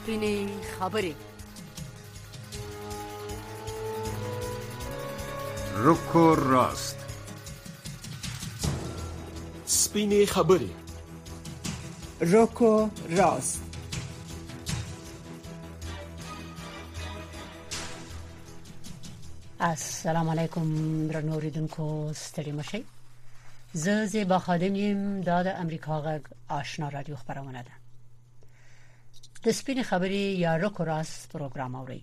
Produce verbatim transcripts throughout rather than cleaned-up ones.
سپینې خبرې. روکو راست. سپینې خبرې. روکو راست. السلام علیکم درنو اوریدونکو، ستړي مشئ. زه زیبا خادم یم. دا د امریکا غږ آشنا رادیو خبرونه ده. د سپینې خبرې یا روکو راست پروګرام اورئ.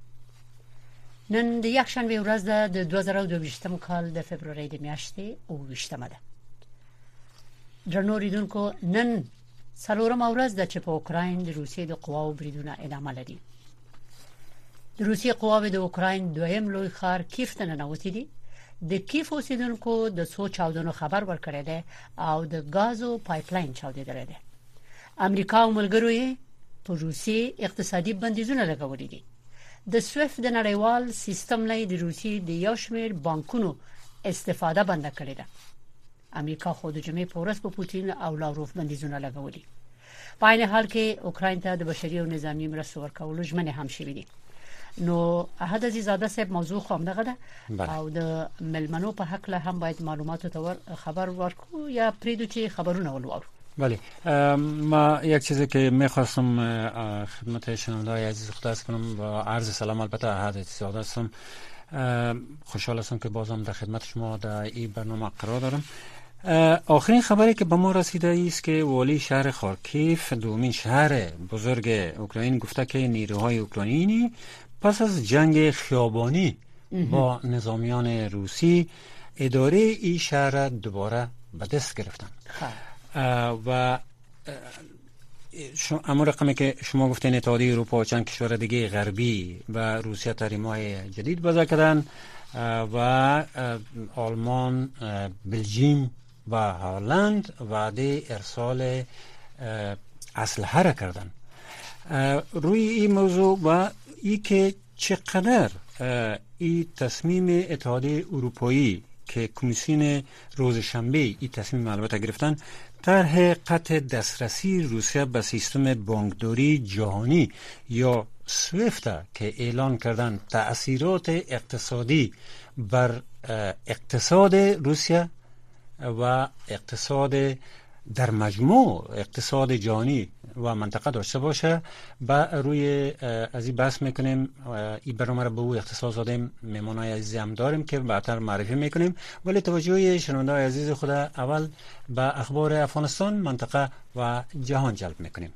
نن د یکشنبه ورځ ده د دوه زره او دوه ویشتم کال د فبرورۍ د میاشتې اووه ویشتمه ده. درنو اوریدونکو، نن څلورمه ورځ ده چې په اوکراین د روسیې د قواو بریدونه ادامه لري. د روسیې قواوې د اوکراین دویم لوی ښار کیف ته ننوتې دي. د کیف اوسیدونکو د څو چاودنو خبر ورکړی دی او د غازو پایپلاین چاودېدلی دی. امریکا او ملګرو یې په روسیې اقتصادي بندیزونه لګولي دي. د سویفت د نړیوال سیستم نه د روسیې د یو شمېر بانکونو استفاده بند کړې ده. امریکا خو د جمعې په ورځ په پوتین او لاوروف بندیزونه لګولي. په عین حال کې اوکراین ته د بشري او نظامی مرستو ورکولو ژمنې هم شوې دي. نو احد عزیزاده صاحب، موضوع خو همدغه ده او د ملمنو په حق له هم باید معلوماتو ته خبر ورکو یا پریدو چې خبرونه ولورو. بله، ما یک چیزی که میخواستم خدمت شنونده‌های عزیز خدمت کنم و عرض سلام. البته احد عزیزاده هستم. خوشحال هستم که بازم در خدمت شما در این برنامه قرار دارم. آخرین خبری که به ما رسیده است که والی شهر خارکیف، دومین شهر بزرگ اوکراین، گفته که نیروهای اوکراینی پس از جنگ خیابانی با نظامیان روسی اداره این شهر دوباره به دست گرفتن. و اما رقمی که شما گفتین اتحادیه اروپا و چند کشور دیگه غربی و روسیه تحریم‌های جدید وضع کردن و آلمان، بلژیم و هلند وعده ارسال اسلحه را کردن. روی این موضوع و ای که چقدر این تصمیم اتحادیه اروپایی که کمیسیون روز شنبه این تصمیم البته گرفتن، طرح قطع دسترسی روسیه به سیستم بانکداری جهانی یا سویفت که اعلان کردن تأثیرات اقتصادی بر اقتصاد روسیه و اقتصاد در مجموع اقتصاد جهانی و منطقه داشته باشه، با روی از این بحث میکنیم. این برنامه را به او اختصاص دادیم. مهمانای عزیزی هم داریم که بعدتر معرفی میکنیم، ولی توجه شنونده‌های عزیز خود اول به اخبار افغانستان، منطقه و جهان جلب میکنیم.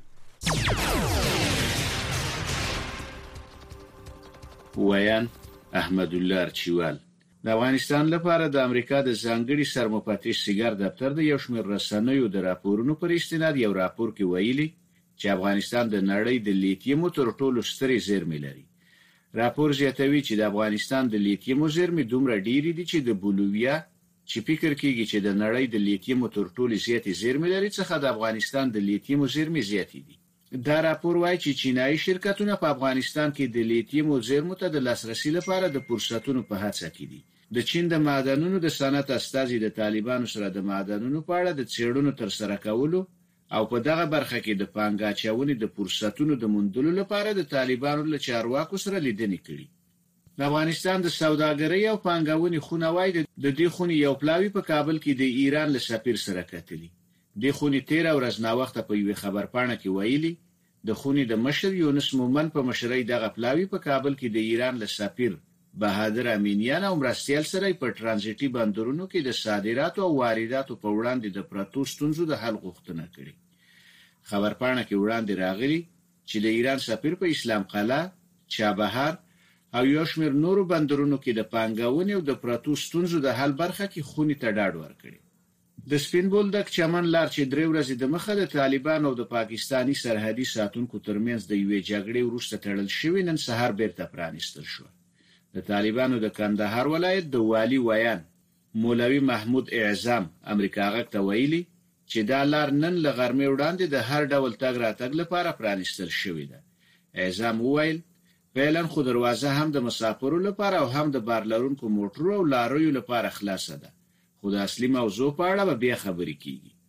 ویان احمد الله ارچیوال. د افغانستان لپاره د امریکا د ځانګړي سرمفتش سیګار دفتر د یو شمېر رسنیو د راپورونو پر استناد یو راپور کې ویلي چې افغانستان د نړۍ د لیتیوم تر ټولو سترې زیرمې لري. راپور زیاتوي چې د افغانستان د لیتیوم زیرمې دومره ډېرې دي چې د بولیویا چې فکر کیږي چې د نړۍ د لیتیوم تر ټولو زیاتې زیرمې لري څخه د افغانستان د لیتیوم زیرمې زیاتې دي. دا راپور وايي چې چینایي شرکتونه په افغانستان کې د لیتیوم زیرمو ته د لاسرسي لپاره د فرصتونو په هڅه کې دي. د چین د معدنونو د صنعت استازي د طالبانو سره د معدنونو په اړه د څېړنو ترسره کولو او په دغه برخه کې د پانګاچونې د فرصتونو د موندلو لپاره د طالبانو له چارواکو سره لیدنې کړي. د افغانستان د سوداګرۍ او پانګونې خونه وايي د دې خونې یو پلاوی په کابل کې د ایران له سفیر سره کتلی. د خونې تیر ورځ نا وخت په یوه خبرپاڼه کې ویلي د خونې د مشر یونس مومن په مشرۍ دغه پلاوی په کابل کې د ایران له سفیر بهادر امینیان او مرستیال سره په ترانزیتي بندرونو کې د صادراتو او وارداتو په وړاندې د پراتو ستونزو د حل غوښتنه کړې. خبرپاڼه کې وړاندې راغلي چې د ایران سفیر په اسلام قلعه، چابهار او یو شمېر نورو بندرونو کې د پانګونې او د پراتو ستونزو د حل برخه کې خونې ته ډاډ ورکړي. د سپین بولدک چمن لار چې درې ورځې د مخه د طالبان او د پاکستانی سرحدي ساتونکو ترمنځ د یوې جګړې وروسته تړل شوی، نن سهار بیرته پرانیستل شو. د طالبانو د کندهار ولایت د والی ویان مولوي محمود اعظم امریکا غږ ته ویلي چې دا لار نن له غرمې وړاندې د هر ډول تګ راتګ لپاره پرانیستل شوې ده. اعظم وویل فعلا خو دروازه هم د مسافرو لپاره او هم د بار لرونکو موټرو او لاریو لپاره خلاصه ده، خو د اصلي موضوع په اړه به بیا خبرې کیږي.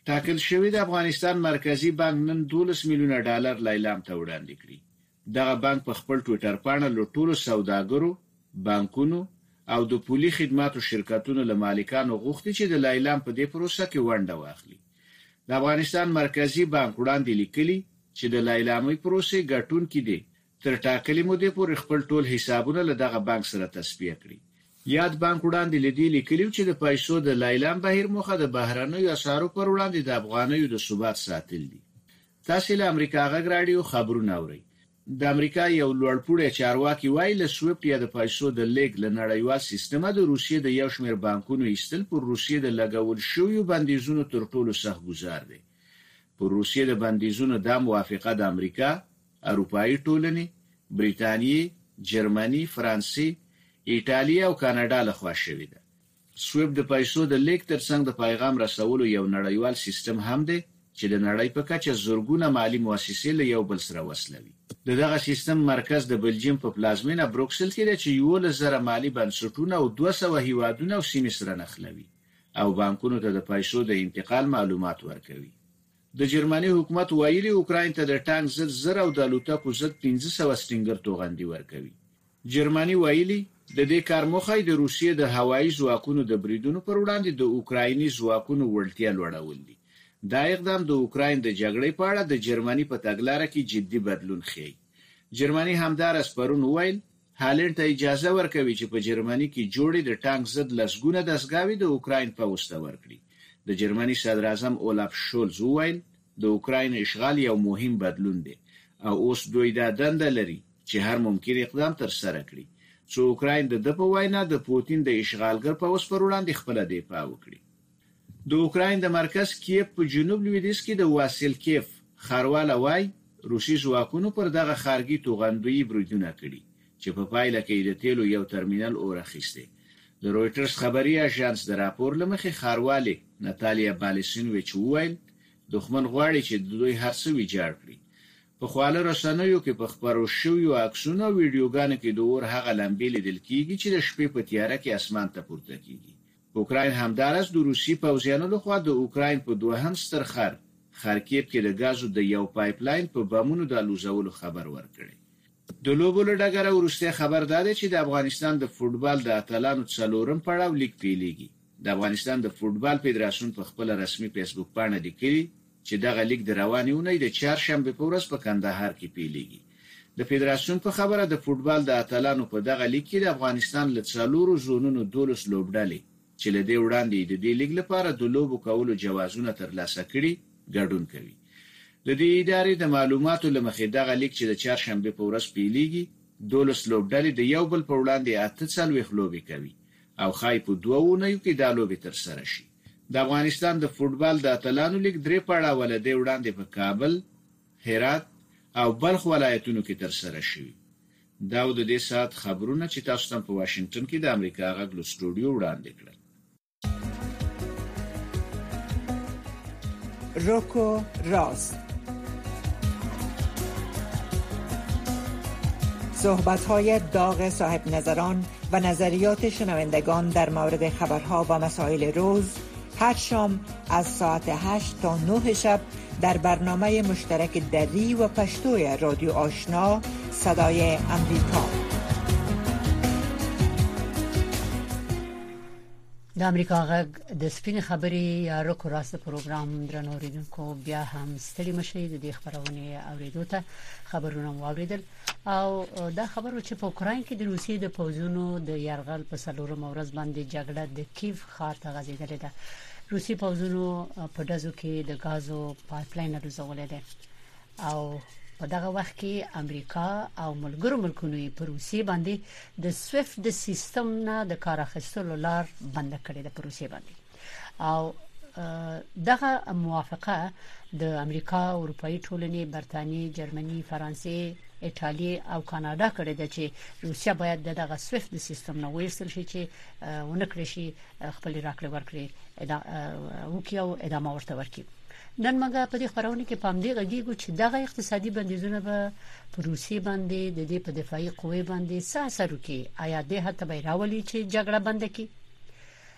ټاکل شوی د افغانستان مرکزی بانک نن دولس میلیونه ډالر لیلام ته وړاندې کړی. دغه بانک په خپل ټوئیټر باندې له ټولو سوداګرو، بانکونو او د پولي خدماتو شرکتونو له مالکانو غوښتي چې د لیلام په دې پروسه کې ونډه واخلي. د افغانستان مرکزی بانک وړاندې لیکلي چې د لیلامي پروسې ګټونکي دي تر ټاکلې مودې پورې خپل ټول حسابونه له دغه بانک سره تصفیه کړي. یاد بانک وړاندې لیدي لیکلي چې د پیسو د لیلام بهیر موخه د بهرنیو اسعارو پر وړاندې د افغانیو د ثبات ساتل دي. تاسو له امریکا غږ رادیو خبرونه اورئ. د امریکا یو لوړپوړی چارواکي وایي له سویفټ یا د پیسو د لیږد له نړیوال سیستمه د روسیې د یو شمېر بانکونو ایستل پر روسیې د لګول شویو بندیزونو تر ټولو سخت ګزار دی. پر روسیې د بندیزونو د موافقه د امریکا، اروپایي ټولنې، بریتانیې، جرمني، فرانسې، ایټالیا او کاناډا لخوا شوې ده. سویفټ د پیسو د لیږد ترڅنګ د پیغام رسولو یو نړیوال سیستم هم دی چې د نړۍ په کچه زورګونه مالی مؤسسې له یو بل سره وصلوي. دغه سیستم مرکز د بلجیم په پلازمینه بروکسل کې دی چې یو لزر مالی بنسټونه او دوه سوه هیوادونه او سیمې سره نښلوي او بانکونو ته د پیسو د انتقال معلومات ورکوي. د جرمني حکومت ویلي اوکراین ته د ټانک ضد زر او د الوتکو ضد پنځه سوه سټینګر توغندي ورکوي. جرمني ویلي د دې کار موخه د روسیې د هوایي ځواکونو د بریدونو پر وړاندې د اوکرایني ځواکونو وړتیا لوړول دي. دا اقدام د اوکراین د جګړې په اړه د جرمني په تګلارې کې جدي بدلون ښیي. جرمني همدارس پرون ویل هالند ته اجازه ورکوي چې په جرمني کې جوړې د ټانک ضد لسګونه دستګاوې د اوکراین په وسته ورکړي. د جرمني صدر اعظم اولاف شولز ویل د اوکراین اشغال یو مهم بدلون دی او اوس دوی دا دنده لري چې هر ممکن اقدام تر سره کړي چې اوکراین د د په وینا د پوتین د اشغالګر په وس پر وړاندې خپل دفاع وکړي. د اوکراین د مرکز کیف په جنوب لویدیځ کې د واسیلکیف ښاروال وای روسي ځواکونو پر دغه خارګي توغندوی بریدونه کړي چې په پایله کې د تیلو یو ترمینل اورخیسته. د رويټرز خبري اژانس د راپور لمخې ښاروالې ناتالیا بالسینویچ وویل دښمن غواړي چې دوی هر څه ویجاړ کړي. په خواله رسنیو کې په خبرو شویو عکسونو او ویډیوګانو کې د اور هغه لمبې لیدل کیږي چې د شپې په تیاره کې اسمان ته پورته کیږي. اوکراین همدارس د روسي پوځیانو لخوا د اوکراین په دوهم ستر خر خارکیف کې د غازو د یو پایپ لاین په بمونو د الوزولو خبر ورکړي. د لوبو له ډګره ورسته خبر داده چې د افغانستان د فوتبال د اتلانو څلورم پړاو لیګ پیلېږي. د افغانستان د فوتبال فدراسیون په خپل رسمي فیسبوک باندې لیکلي چې دغه لیګ د روانې اونۍ د چهارشنبه په ورځ په کندهار کې پیلېږي. د فدراسیون په خبره د فوتبال د اتلانو په دغه لیګ کې د افغانستان له څلورو زونونو دولس لوبډلې چې له دې وړاندې د دې لیګ لپاره د لوبو کولو جوازونه ترلاسه کړي ګډون کوي. د دې ادارې د معلوماتو لمخې دغه لیګ چې د چهارشنبه په ورځ پیلېږي دولس لوبډلې د یو بل په وړاندې اته څلوېښت لوبې کوي او خای په دوه اونیو کې دا لوبې تر سره شي. د افغانستان د فوتبال د اتلانو لیګ درې پړاوه له دې وړاندې په کابل، هرات او بلخ ولایتونو کې تر سره شوي. دا د دې سات خبرونه چې تاسو ته په واشنگټن کې د امریکا غږ له سټوډیو وړاندې کړل. روکو راست صحبت‌های داغ صاحب نظران و نظریات شنوندگان در مورد خبرها و مسائل روز هر شام از ساعت هشت تا نه شب در برنامه مشترک دری و پشتوی رادیو آشنا صدای امریکا. د امریکا غږ د سپین خبري یا روکو راست پروګرام درنو ریدونکو بیا هم ستړي مشي د دې خبرونه اوریدو ته خبرونه واوریدل او دا خبرو چې په اوکراین کې د روسیې د پوځونو د یرغل په څلورم ورځ باندې جګړه د کیف ښار ته غځېدلې ده. روسي پوځونو په دزو کې د غازو پایپ لاین لرزولې ده او په دغه وخت کې امریکا او ملګرو ملکونو په روسیې باندې د سویفټ د سیستم نه د کار اخیستلو لار بند کړې ده په روسیې باندې او دغه موافقه د امریکا، اروپאי ټولنې، برتانیې، جرمني، فرانسې، ایټالیا او کاناډا کړې ده چې روسیا باید دغه سویفټ د سیستم نه وایستل شي چې ونکړي شي خپل راکړه ورکړي وکي او ادامه ورته ورکړي. نن موږ په دې خبرونه کې پام دی غږیږو چې دغه اقتصادي بندیزونه به په روسیې باندې د دې په دفاعي قوې باندې څه اثر وکړي. آیا دې حتی به راولي چې جګړه بند کړي؟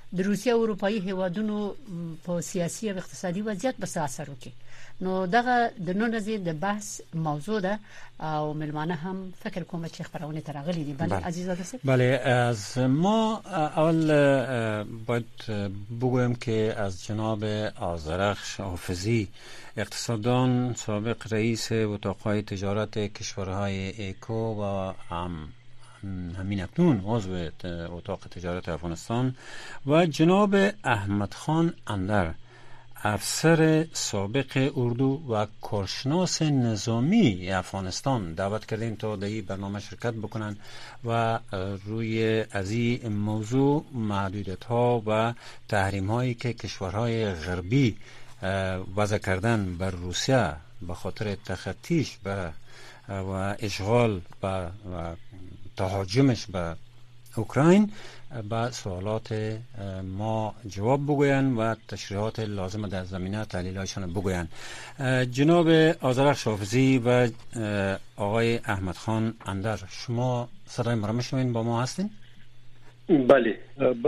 د روسیې او اروپאי هیوادونو په سیاسي او اقتصادي وضعیت به اثر وکړي. نو دغه د نن ورځې د بحث موضوع ده او ملمانه هم فکر کوم چې خبرونه ترغلي دي. بله عزیزاده سه بله از ما اول باید بگویم که از جناب آذرخش حافظی اقتصاددان سابق رئیس اتاقهای تجارت کشورهای ایکو و هم همین اکنون عضو اتاق تجارت افغانستان و جناب احمد خان اندر افسر سابق اردو و کارشناس نظامی افغانستان دعوت کردیم تا در این برنامه شرکت بکنن و روی از این موضوع محدودیت ها و تحریم هایی که کشورهای غربی وضع کردن بر روسیه به خاطر تخطیش به و اشغال و تهاجمش به اوکراین با سوالات ما جواب بگوین و تشریحات لازم در زمینه تحلیلایشان بگوین. جناب آذرخش حافظی و آقای احمد خان اندر، شما صدای ما را میشنوین؟ با ما هستین؟ بله.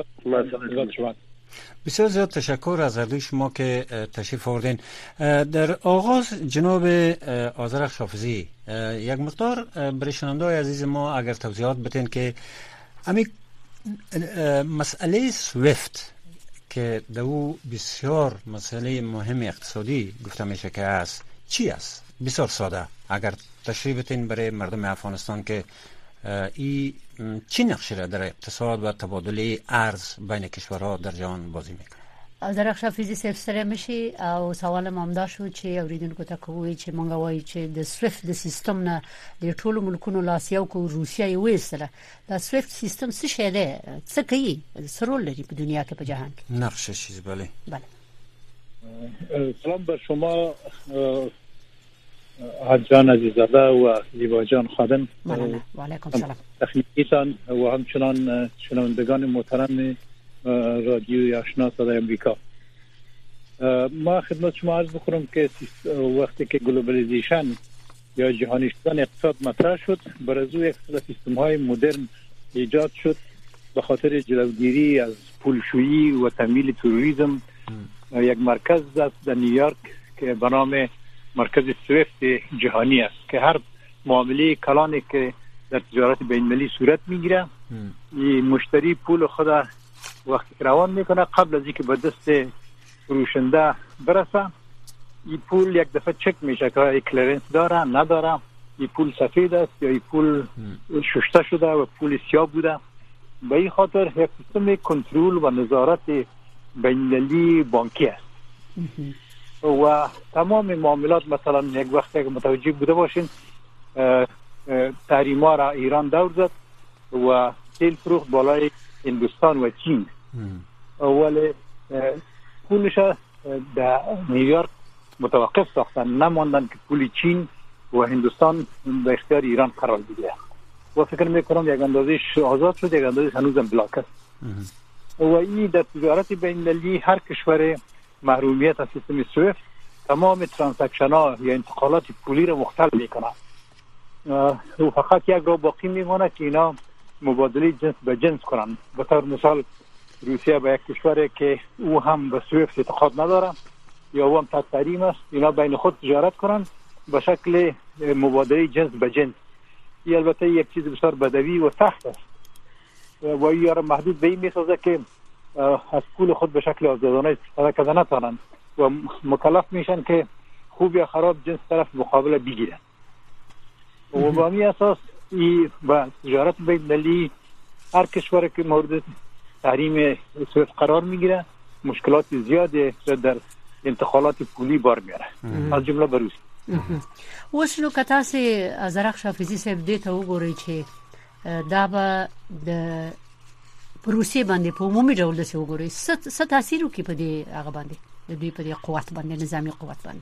بسیار زیاد تشکر از هر دوی شما که تشریف آوردین. در آغاز جناب آذرخش حافظی یک مقدار برای شنونده‌های عزیز ما اگر توضیحات بدین که امی مسئله سویفت که دو بسیار مسئله مهم اقتصادی گفته میشه که است، چی است؟ بسیار ساده اگر تشریح بدین برای مردم افغانستان که ای چی نقشی را در اقتصاد و تبادل ارز بین کشورها در جهان بازی میکنه؟ آذرخش حافظی صاحب سره مشي او سوال مامدا شو چې اوریدونکو ته کوی چې مونږ وایي چې د سویفت د سیستم نه د ټولو ملکونو لاسیو کو روسیا یې وېستله. دا سویفت سیستم څه شی دی؟ څه کوي؟ څه رول لري په دنیا کې په جهان کې؟ نقشه چیز بله. بله. سلام بر شما حجان عزیزاده و زیبا جان خادم. ممنون. و علیکم سلام. تخلیقیتان و همچنان شنوندگان محترم رادیوی آشنا صدای امریکا. ما خدمت شما عرض بکنم که وقتی که گلوبالیزیشن یا جهانی شدن اقتصاد مطرح شد، بر از او یک سیستم های مدرن ایجاد شد به خاطر جلوگیری از پولشویی و تمویل تروریسم. یک مرکز است در نیویورک که به نام مرکز سویفت جهانی است که هر معامله کلانی که در تجارت بین المللی صورت میگیره، این مشتری پول خود وقتی روان میکنه قبل از اینکه به دست فروشنده برسه، این پول یک دفعه چک میشه که این کلرنس داره نداره، این پول سفید است یا این پول شسته شده و پول سیاه بوده. به این خاطر یک سیستم کنترل و نظارت بین‌المللی بانکی است و تمام معاملات، مثلا یک وقتی که متوجه بوده باشین تحریما را ایران دور زد و تیل فروخت بالای هندوستان و چین، ولی پولش در نیویورک متوقف ساختن، نماندن که پول چین و هندوستان در اختیار ایران قرار بگیره و فکر میکنم یک اندازه آزاد شد، یک اندازه هنوزم بلاک است. و این در تجارت بین المللی هر کشور محرومیت از سیستم سویفت تمام ترانزکشن ها یا انتقالات پولی را مختل میکنه و فقط یک را باقی میمونه که اینا مبادله جنس به جنس کنن. به طور مثال روسیه به یک کشوری که او هم به سویفت اعتقاد نداره یا او هم تحت تحریم است، اینا بین خود تجارت کنن به شکل مبادله جنس به جنس. این البته یک چیز بسیار بدوی و سخت است و این را محدود به این میسازه که از پول خود به شکل آزادانه استفاده کردن نتوانند و مکلف میشن که خوب یا خراب جنس طرف مقابل بگیرن و با این اساس ای با تجارت بین المللی هر کشور که مورد تحریم سویفت قرار میگیره مشکلات زیاد در انتقالات پولی بار میاره، از جمله به روسیه. اوس نو کتا سي آذرخش حافظي صاحب دې ته وګورئ چې دا به د روسیې باندې په عمومي ډول د څه وګورئ څه تاثیر وکړي په دې هغه باندې د دوی په دې قوت باندې، نظامی قوت باندې؟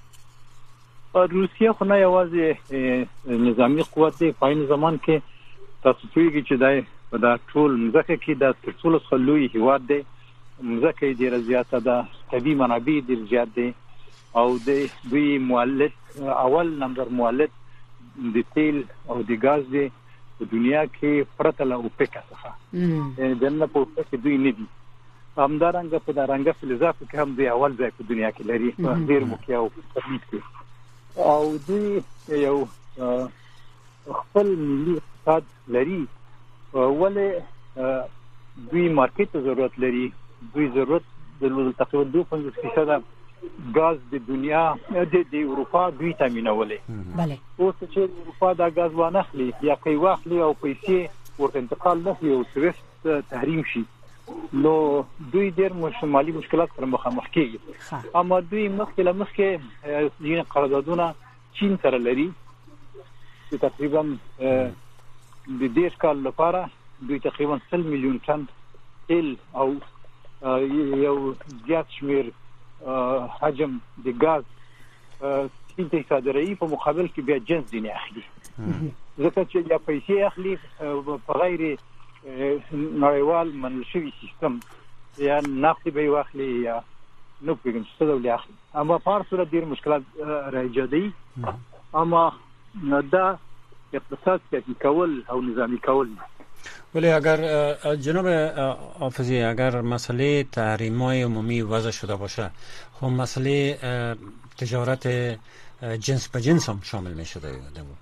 روسیه خو نه یوازې نظامی قوت دی، په این زمان کې تاسو پوهیږئ چې دا په دا ټول مځکه کې د تر ټولو څخه لوی هیواد دی، مځکه یې ډېره زیاته ده، طبیعي منابع ډېر زیات دي او د دوی مولد اول نمبر مولد د تیل او د ګاز دی په دنیا کې پرته له اوپک څخه، یعنی دنه په اوپک کې دوی نه دي همدارنګه په دارنګه فلزاتو کې هم د اول ځای په دنیا کې لري په ډیر موقع او تولید کې او دوی یو خپل ملي اقتصاد لري ولې دوی مارکیټ ته ضرورت لري دوی ضرورت د تقریبا دوه پنځوس فیصد غاز د دنیا د اروپا دوی تامینولې بله اوس چې اروپا دا غاز وانخلي یا کوي واخلي او پیسې ورته انتقال نشي او سويفت تحریم شي نو دوی ډېر مالي مشکلات سره مخامخ کیږي اما دوی مخکې له مخکې ځینې قراردادونه چین سره لري چې تقریبا د دې کال لپاره دوی تقریبا سل میلیون ټن تیل او یو زیات شمیر حجم د غاز چین ته صادروي په مقابل کې بیا جنس دي نه اخلي ځکه چې یا پیسې اخلي په غیر نړیوال منل شوی سیستم یا نفت به واخلي یا نو پیګم څه ډول اخلي اما په هر صورت ډیر مشکلات راځي اما دا اقتصاد کې کول او نظامی کول ولی اگر جناب حافظی اگر مسئله تحریم‌های عمومی وضع شده باشه خب مسئله تجارت جنس به جنس هم شامل می شده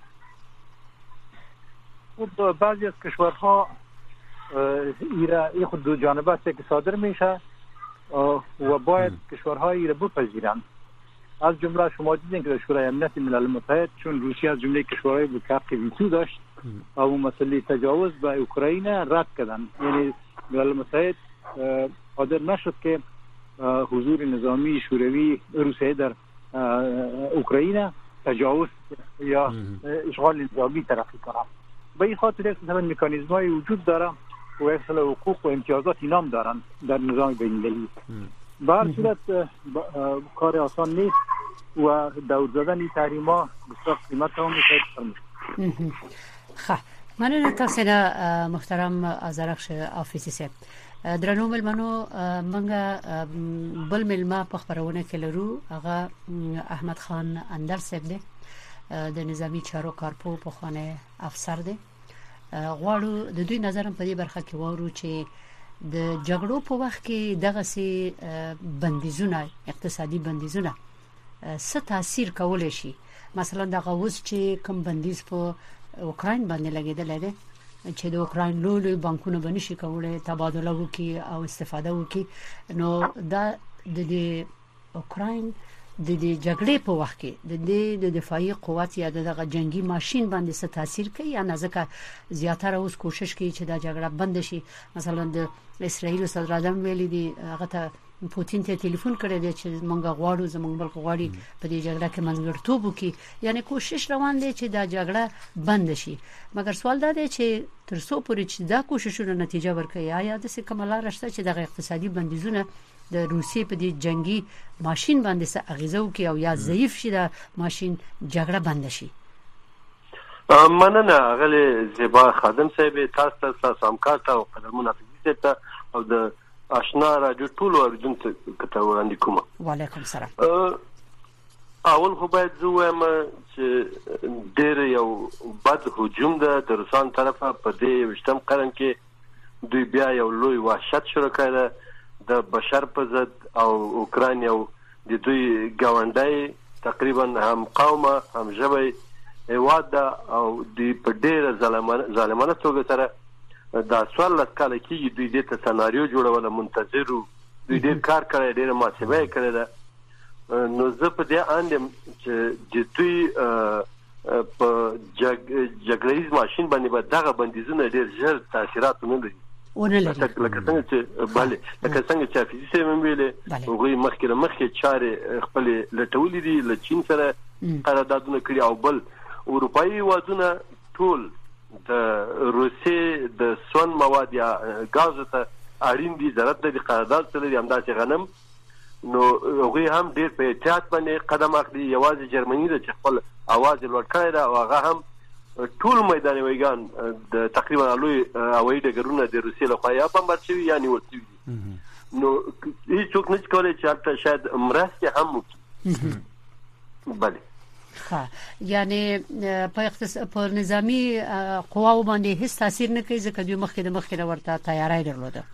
خب بعضی از کشورها ایرا ای خود دو جانبه که صادر میشه و باید کشورهای ایرا بپذیرند از جمله شما دیدین که شورای امنیت ملل متحد چون روسیه از جمله کشورهای بود که حق ویتو داشت او مسئله تجاوز به اوکراین رد کردن یعنی ملل متحد قادر نشد که حضور نظامی شوروی روسیه در اوکراین تجاوز یا اشغال نظامی ترقی کنه به این خاطر یک مکانیزم‌های وجود داره و اصل حقوق و امتیازات اینام دارن در نظام بین‌المللی به هر صورت کار آسان نیست و دور زدن تحریم‌ها بسیار قیمت هم میشه. خب مننه تاسو نه محترم ازرخش حافظی صاحب درنو ملمنو منګه بل ملما په خبرونه کې لرو هغه احمد خان اندر صاحب دی د نظامی چارو کارپو په خانه افسر دی غواړو د دوی نظر په دې برخه کې وورو چې د جګړو په وخت کې دغه سي بندیزونه اقتصادي بندیزونه څه تاثیر کولای شي مثلا دغه اوس چې کوم بندیز په اوکراین باندې لګیدل دی چې د اوکراین لوی بانکونه باندې شي کولای تبادله وکي او استفاده وکي نو دا د اوکراین د دې جګړې په وخت کې د دې د دفاعي قوت یا دغه جنگي ماشين باندې څه تاثیر کوي یا نه ځکه زیاتره اوس کوشش کوي چې دا جګړه بند شي مثلا د اسرایل صدر اعظم ویلي دی هغه ته پوتین ته ټلیفون کړی دی چې مونږ غواړو زمونږ بل غواړي په دې جګړه کې منځګړتوب وکړي یعنی کوشش روان دی چې دا جګړه بند شي مګر سوال دا دی چې تر څو پورې چې دا کوششونه نتیجه ورکړي یا د څه کماله راشته چې دغه اقتصادي بندیزونه د روسیې په دې جنگي ماشين باندې څه اغیزه وکړي او یا ضعیف شي دا ماشين جګړه بند شي مننه غلې زیبا خادم صاحب تاسو ته سمکار ته او قدمونه حافظي ته او د آشنا راجو ټول ورجن ته کته وړاندې کوم وعلیکم السلام اول خو باید زه وایم چې ډېر یو بد هجوم ده د روسان طرفه په دې وشتم قرن کې دوی بیا یو لوی وحشت شروع کړه د بشر په ضد او اوکراین یو د دوی ګاونډي تقریبا هم قومه هم ژبه هیواد او د په ډېر ظالمانه توګه سره دا سوال لکه کېږي دوی د ته سناریو جوړول منتظرو دوی ډېر کار کړی ډېر محاسبه کړی ده نو زه په دې اندم چې د دوی په جګړیز ماشين باندې به دغه بندیزونه ډېر ژر تاثیرات نه لري ونه لري لکه څنګه چې bale لکه څنګه چې فزیسي ویلې هغه مخکې مخکې چارې خپل لټولې دي ل چین سره قراردادونه کړی او بل اروپאי وادونه ټول د روسي د سون مواد یا غاز ته اړین دي ضرورت د قرارداد سره د امداسي غنم نو هغه هم ډېر په احتیاط باندې قدم اخلي یوازې جرمني د خپل اواز لوړ کړی دا او هغه هم ټول میدان ویګان د تقریبا لوی اوایي ډګرونه د روسي له خوا یا بمبار شوی یا نیول شوی نو هیڅوک نشي کولای چې حتی شاید مرسته هم وکړي bale ها یعنی په اقتصاد په نظامی قواو باندې هیڅ تاثیر نه کوي ځکه دوی مخکې د مخکې ورته تیاری درلوده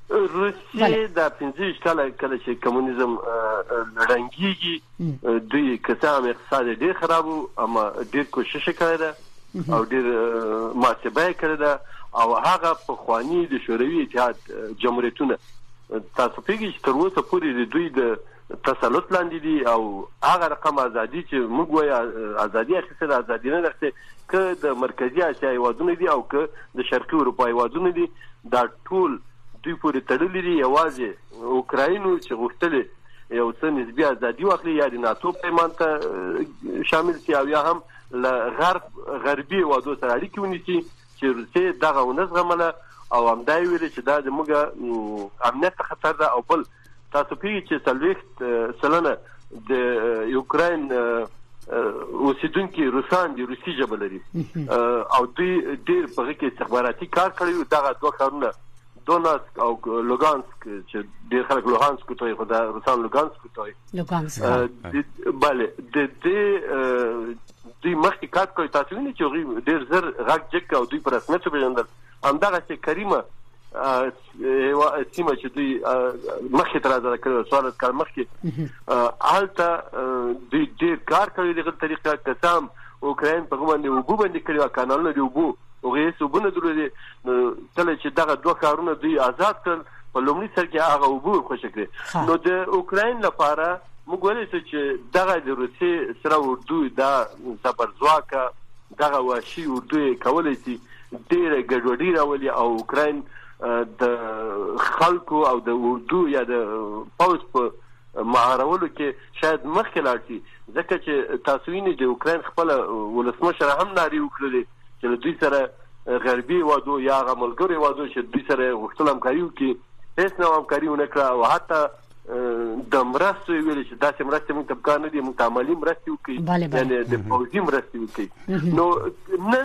روسیه د پنځه کاله کله چې کمونیزم رنګيږي دوی کسه هم اقتصاد ډیر خراب اما ډیر کوشش کړی ده او ډیر ماتبه کړی ده او هغه په خواني د شوروي اتحاد جمهوریتونه تاسو پیږي چې تر اوسه پورې دوی د تسلط لاندې دي او هغه رقم ازادي چې موږ وایو ازادي اخیستل ازادي نه ده که د مرکزی اسیا هیوادونه دي او که د شرقي اروپا هیوادونه دي دا ټول دوی پورې تړلي دي. یوازې اوکراینو چې غوښتل یو څه نسبي ازادي واخلي یا د ناتو پیمان ته شامل شي او یا هم له غرب غربي هیوادو سره اړیکې ونیسي چې روسیه دغه ونزغمله او همدا ویل چې دا زموږ امنیت ته خطر ده. او بل تاسو پیږي چې څلوېښت سلنه د یوکراین اوسیدونکي روسان دي روسي ژبه لري او دوی ډېر په هغه کې استخباراتي کار کړی. دغه دوه کارونه دوناسک او لوګانسک چې ډېر خلک لوهانسک ته خو دا روسان لوګانسک ته لوګانسک bale د دې دوی مخکې کار کوي. تاسو وینئ چې ډېر زر غږ جګ او دوی په رسمیت وپېژندل. همدغسې کریمه سیمه چې دوی مخکې تر آزاده کړې څوارلس کال مخکې هلته دوی ډېر کار کوي دغه طریقه که څه هم اوکراین په هغه باندې اوبه بندي کړي وه کانالونه د اوبو هغې هېڅ اوبه نه درلودې. کله چې دغه دوه کارونه دوی آزاد کړل په لومړي سر کې هغه اوبه ورخوشې کړې. نو د اوکراین لپاره موږ ویلی شو چې دغه د روسیې سره اردو دا زبرځواکه دغه وحشي اردو یې کولی شي ډېره ګډوډي راولي او اوکراین د خلکو او د اردو یا د پوځ په مهارولو کې شاید مخکې لاړ شي. ځکه چې تاسو وینئ د اوکراین خپله ولسمشره هم نارې وکړلې چې له دوی سره غربي هیوادو یا هغه ملګرو هیوادو چې دوی سره غوښتل همکاري وکړي هېڅ نه همکاري ونه کړه او حتی د مرستو یې ویلې چې داسې مرستې موږ ته پکار نه دي موږ ته عملي مرستې وکړي یعنې د پوځي مرستې وکړي. نو نن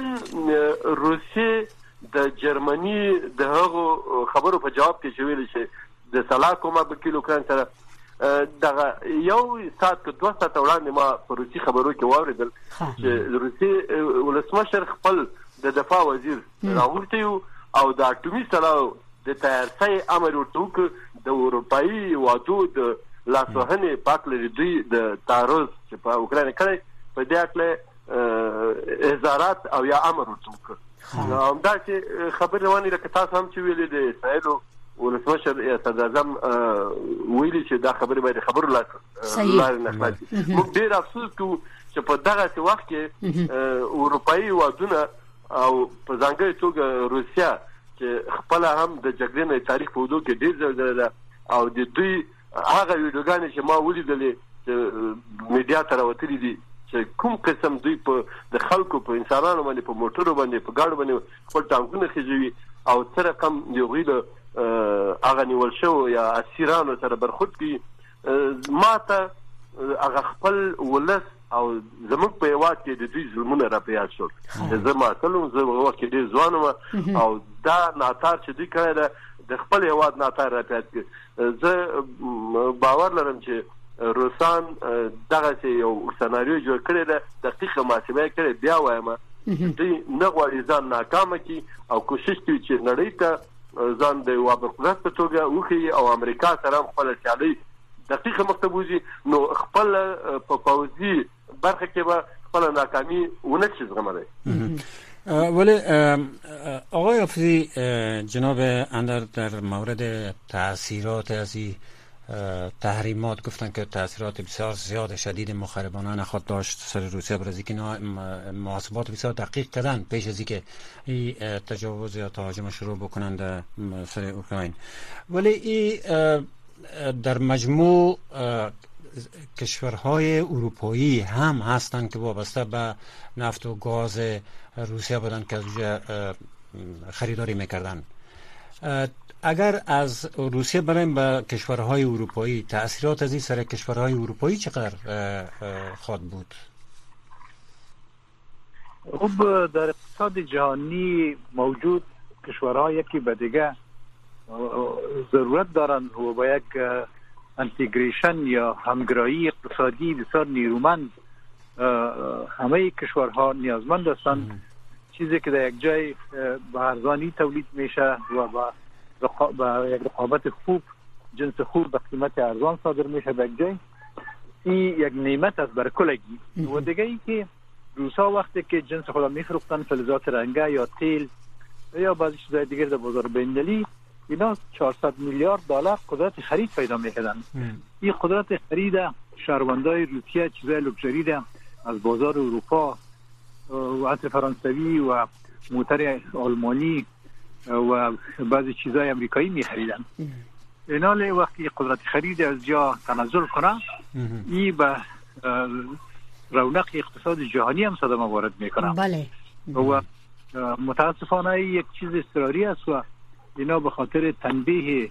روسیې د جرمني د هغو خبرو په جواب کې چې ویلې چې د سلا کومه بکیل اوکراین سره دغه یو ساعت که دوه ساعته وړاندې ما په روسي خبرو کې واورېدل چې روسي ولسمشر خپل د دفاع وزیر راغوښتی و او د اټومي سلاح د تیارسۍ امر ورته وکړ د اروپایي هېوادو د لاسوهنې په هکله دوی د تعرض چې په اوکراین کړی په دې هکله اظهارات او یا امر ورته وکړ. همداسې خبرې روانې لکه تاسو هم چې ویلې د اسرایلو ولسمشر یا صدراعظم ویلي چې دا خبرې باید خبرو لارې نه خلاصي. موږ ډېر افسوس کوو چې په دغسې وخت کې اروپایي هېوادونه او په ځانګړې توګه روسیه چې خپله هم د جګړې نه تاریخ په اوږدو کې ډېر زلزله ده او د دوی هغه ویډیوګانې چې ما ولیدلې چې میډیا ته راوتلي دي چې کوم قسم دوی په د خلکو په انسانانو باندې په موټرو باندې په ګاډو باندې خپل ټانکونه خېژوي او څه رقم د هغوی له هغه نیول شوو یا اسیرانو سره برخورد کوي. ما ته هغه خپل ولس او زموږ په هېواد کې د دوی ظلمونه را په یاد شول. زه معتل وم، زه هغه وخت کې ډېر ځوان وم او دا ناتار چې دوی کړی ده د خپل هېواد ناتار را په یاد کړي. زه باور لرم چې روسان دغسې یو سناریو جوړ کړی ده دقیقه محاسبه یې کړې. بیا وایم دوی نه غواړي ځان ناکامه کړي او کوشش کوي چې نړۍ ته ځان د یوه بقدرت په توګه وښیي او امریکا سره هم خپله سیالۍ دقیقه مخته بوځي. نو خپله په پوځي برخه کې به خپله ناکامي ونه کړي زغملی. ولی آقای حافظی جناب اندر در مورد تأثیرات از این تحریمات گفتن که تأثیرات بسیار زیاد شدید مخربانه نخواهد داشت سر روسیه، برای اینکه محاسبات بسیار دقیق کردن پیش از اینکه این تجاوز یا تهاجم شروع بکنند در سر اوکراین. ولی این در مجموع کشورهای اروپایی هم هستند که وابسته به نفت و گاز روسیه بودند که از خریداری میکردن. اگر از روسیه بریم به کشورهای اروپایی، تأثیرات از این سر کشورهای اروپایی چقدر خواهد بود؟ خب در اقتصاد جهانی موجود کشورها یکی به دیگه ضرورت دارن و با یک انتگریشن یا همگرایی اقتصادی بسیار نیرومند همه کشورها نیازمند هستند. چیزی که در یک جای به ارزانی تولید میشه و با با یک رقابت خوب، جنس خوب به قیمت ارزان صادر میشه به جای. این یک نعمت است برای کلگی. و دیگه ای که روسا وقتی که جنس خود میفروختن، فلزات رنگه یا تیل یا بعضی چیزای دیگر در بازار بین‌المللی، اینا چهارصد میلیارد دلار قدرت خرید پیدا میکردن. این قدرت خرید شهروندای روسیه چیزای لوکسوری ده از بازار اروپا و عطر فرانسوی و موتر آلمانی و بعضی چیزای امریکایی میخریدن. اینا لی وقتی قدرت خرید از جا تنزل کنه، این به رونق اقتصاد جهانی هم صدمه وارد میکنه. بله. و متاسفانه یک چیز اضطراری است و اینا به خاطر تنبیه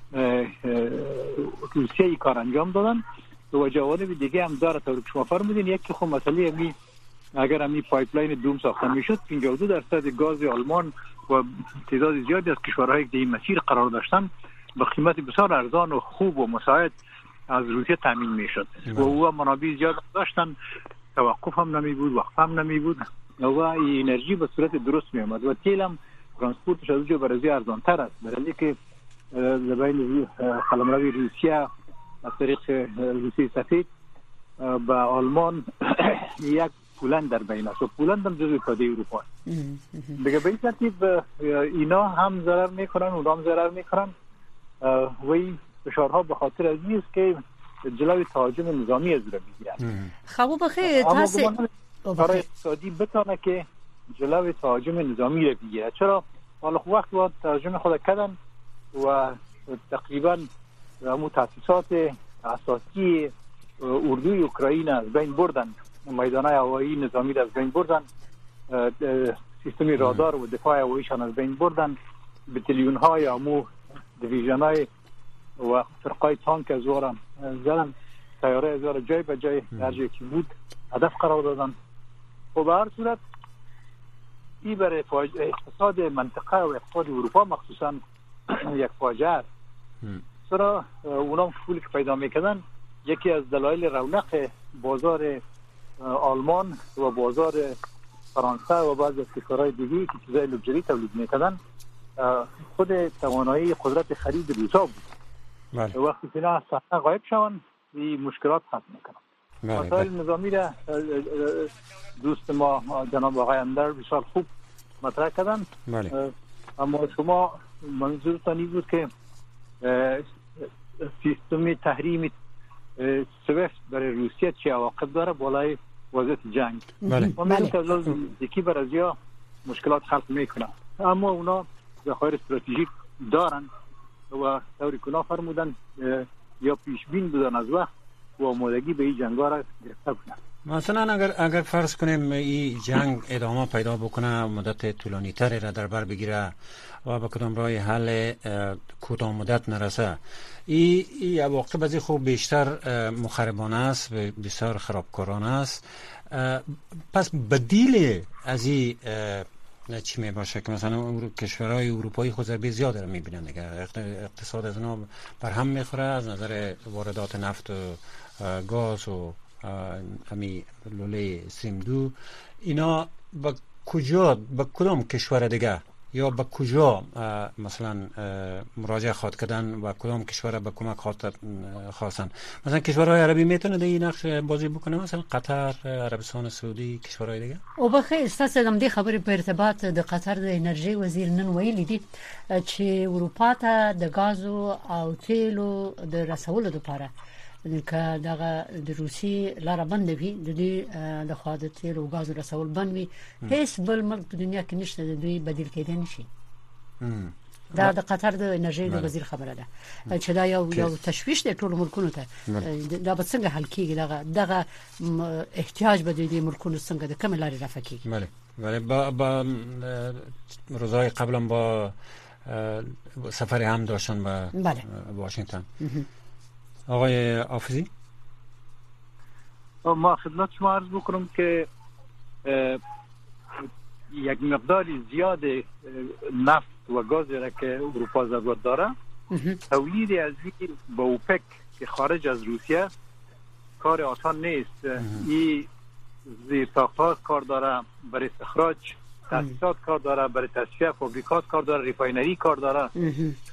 روسیه ای کار انجام دادن. و جوانب دیگه هم داره طور که شما فرمودین. یکی خب مسئله امی اگر امی پایپلاین دوم ساخته میشد، پنجاه و دو درصد گاز آلمان و تعداد زیادی از کشورهایی که در این مسیر قرار داشتن به قیمت بسیار ارزان و خوب و مساعد از روسیه تامین میشد و او منابع زیاد داشتن، توقف هم نمی بود، وقف هم نمی بود و این انرژی به صورت درست می آمد و تیل هم ترانسپورتش از جو برای ارزان تر است، برای که زبان قلمروی روسیه از طریق روسیه سفید به آلمان یک پولند در بین است و پولند هم جزو اتحادیه اروپا است. دیگه به این ترتیب اینا هم ضرر میکنن، اونا هم ضرر میکنن و این فشارها به خاطر از این است که جلوی تهاجم نظامی از رو میگیرن. خب بخیر اما گمان برای اقتصادی بتانه که جلوی تهاجم نظامی رو بگیره. چرا؟ حالا وقت باید تهاجم خود کردن و تقریبا همون تاسیسات اساسی اردوی اوکراین از بین بردن، میدانهای هوایی نظامی از بین بردن، سیستمی رادار و دفاع هواییشان از بین بردن، بتلیون های امو دیویژن های و فرقای تانک از وارم زدن، تیاره از وارم جای به جای هر جایی که بود هدف قرار دادن. و به هر صورت این برای اقتصاد منطقه و اقتصاد اروپا مخصوصا یک فاجعه است. چرا اونا پولی که پیدا میکردن یکی از دلایل رونق بازار آلمان و بازار فرانسه و بعضی از کشورهای دیگه که چیزای لوکسوری تولید میکردن خود توانایی قدرت خرید روسا بود. بله. وقتی که اینا صحنه غایب شون این مشکلات ختم میکنن. بله. مسائل نظامی را دوست ما جناب آقای اندر بسیار خوب مطرح کردن. بله. اما شما منظورتان این بود که سیستم تحریم سویفت برای روسیه چه عواقب داره بالای وضعیت جنگ. بله. ما میگیم که از یکی بر ازیا مشکلات خلق میکنن، اما اونا ذخایر استراتژیک دارن و طوری کنا فرمودن یا پیش بین بودن از وقت و آمادگی به این جنگا را گرفته کنن. مثلا اگر اگر فرض کنیم این جنگ ادامه پیدا بکنه، مدت طولانی تری را در بر بگیره و به کدام راه حل کوتاه مدت نرسه، این ای عواقب از خوب بیشتر مخربانه است، بسیار خرابکارانه است. پس بدیل از این چی می باشه که مثلا کشورهای اروپایی خود ضربه زیاد را میبینن دیگه، اقتصاد از اونا بر هم میخوره از نظر واردات نفت و گاز و همی لوله سیمدو. اینا با کجا، با کدام کشور دیگه یا با کجا مثلا مراجعه خواد کردن و کدام کشور به کمک خواستن؟ مثلا کشورهای عربی میتونه در این نقش بازی بکنه، مثلا قطر، عربستان سعودی، کشورهای دیگه؟ او بخیر استاسو د خبرې په ارتباط د قطر د انرژي وزیر نن ویلي دي چې اروپا ته د غازو او تیلو د رسولو لپاره که دغه د روسي لاره بند وي، د دې د خوا د تیل او غاز رسول بند وي، هیڅ بل ملک په دنیا کې نشته د دوی بدیل کېدای نشي. دا د قطر د انرژي د وزیر خبره ده چې دا یو یو تشویش دی ټول ملکونو ته. دا به څنګه حل کیږي؟ دغه دغه احتیاج به د ملکونو څنګه د کوم لارې رافع کیږي؟ بله بله. با با روزهای قبلا با سفر هم داشتن به واشنگتن. آقای حافظی، ما خدمت شما عرض بکنم که یک مقدار زیاد نفت و گاز را که اروپا ضرورت داره، تولید از این با اوپک که خارج از روسیه کار آسان نیست. این زیرساخت‌ها کار داره برای استخراج، تاسیسات کار داره برای تصفیه، فابریکات کار داره، ریفاینری کار داره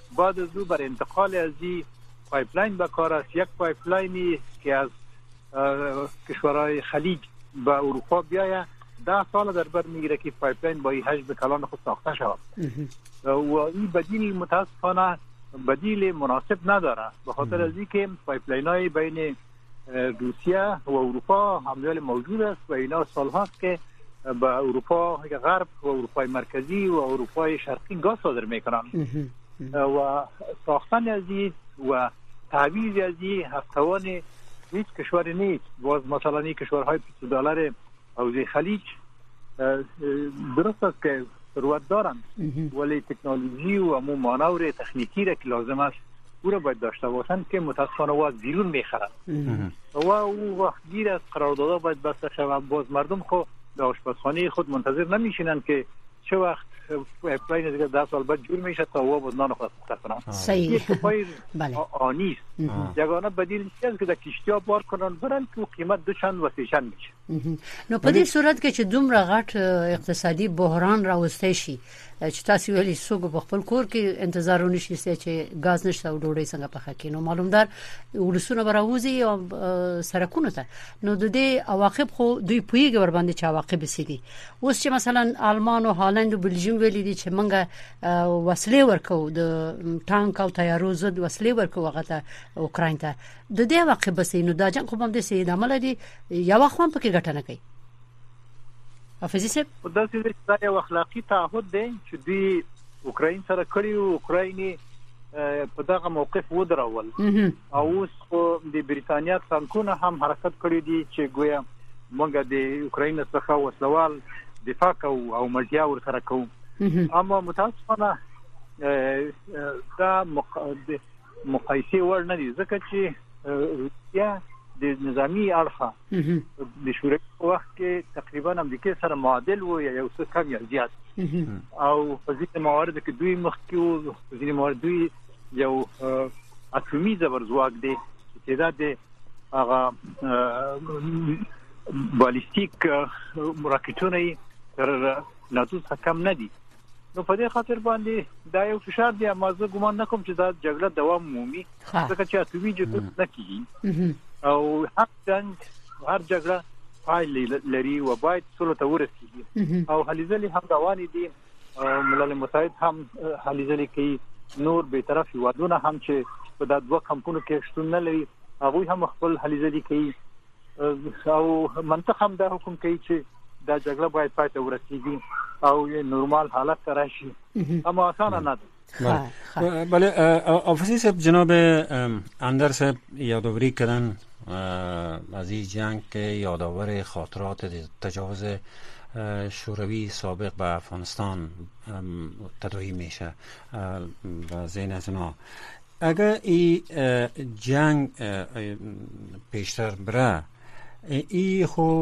بعد از او بر انتقال از این پایپلاین به کار است. یک پایپلاینی که از کشورهای خلیج به اروپا بیاید ده سال در بر میگیره که پایپلاین با این حجم کلان خود ساخته شود و این بدیل متاسفانه بدیل مناسب نداره، به خاطر از اینکه پایپلاین های بین روسیه و اروپا همزمان موجود است و اینا سالهاست که به اروپا غرب و اروپای مرکزی و اروپای شرقی گاز صادر میکنن و ساختن از این و تعویض از این هفتوان هیچ کشور نیست. باز مثلا این کشورهای بیست دلار حوزه خلیج درست است که ثروت دارند ولی تکنولوژی و امو مانور تکنیکی را که لازم است او را باید داشته باشند که متاسفانه و از بیرون میخرند و او وقت گیر از قراردادها باید بسته شود. باز مردم خود در آشپزخانه خود منتظر نمیشینند که چه وقت پایپلاین دیگه ده سال بعد جور میشه تا و نان خود ساخته کنن. صحیح. بله. آنی است. یگانه بدیل چیزی که در کشتی‌ها بار کنن برن که قیمت دو چند و سه چند میشه. نو په دې صورت کې چې دومره غټ اقتصادي بحران راوستي شي چې تاسو ویلي څوک په خپل کور کې انتظار ونشي چې غاز نشته او ډوډۍ څنګه پخه کینو معلومدار ولسونه براوزي او سرکونه ته نو د دې عواقب خو دوی پویږي ور باندې چې عواقب سيدي. اوس چې مثلا آلمان او هالند او بلجیم ویلي دي چې موږ وسلې ورکو د ټانک او تیارو زد وسلې ورکو هغه اوکراین ته د دې عواقب سينو دا جنګ خو هم د سي د عمل دي یو خو په کې ګټنه کوي. حافظي صاحب دا چې یو اخلاقی تعهد دی چې دوی اوکراین سره کړی او اوکرایني په دغه موقف ودرول او اوس د بریتانیا څنګه هم حرکت کړی دي چې گویا موږ د اوکراین څخه وسلوال دفاع کوو او ملتیا ور سره کوو. اما متاسفانه دا مقایسه ور نه دي ځکه چې روسیا د نظامی اړخه د شورای په وخت کې تقریبا امریکا سره معادل وو یا یو څه کم یا زیات او په ځینې موارد کې دوی مخکې وو، په ځینې موارد دوی یو اټومي زبرځواک دی چې دا د هغه بالستیک راکټونه تر ناتو څخه کم نه دي. نو په دې خاطر باندې دا یو فشار دی، اما زه ګومان نه کوم چې دا جګړه دوام مومي ځکه چې اټومي جګړه نه کیږي او هر جنگ هر جګړه پایله لري و باید ټول ته ورسیږي او هليځلي هم روانې دي. ملل متحد هم هليځلي کوي، نور به طرف ودونه هم چې په د دوه کمپونو کې شتون نه لري هغه هم خپل هليځلي کوي او منطقه هم دا حکم کوي چې دا جګړه باید پای ته ورسیږي او یو نورمال حالت ته راشي، اما آسان نه ده. بله آفیسی صاحب جناب اندر صاحب یادآوری کردن از این جنگ که یادآور خاطرات تجاوز شوروی سابق به افغانستان تداعی میشه و ذهن از اونا. اگر این جنگ پیشتر بره این خو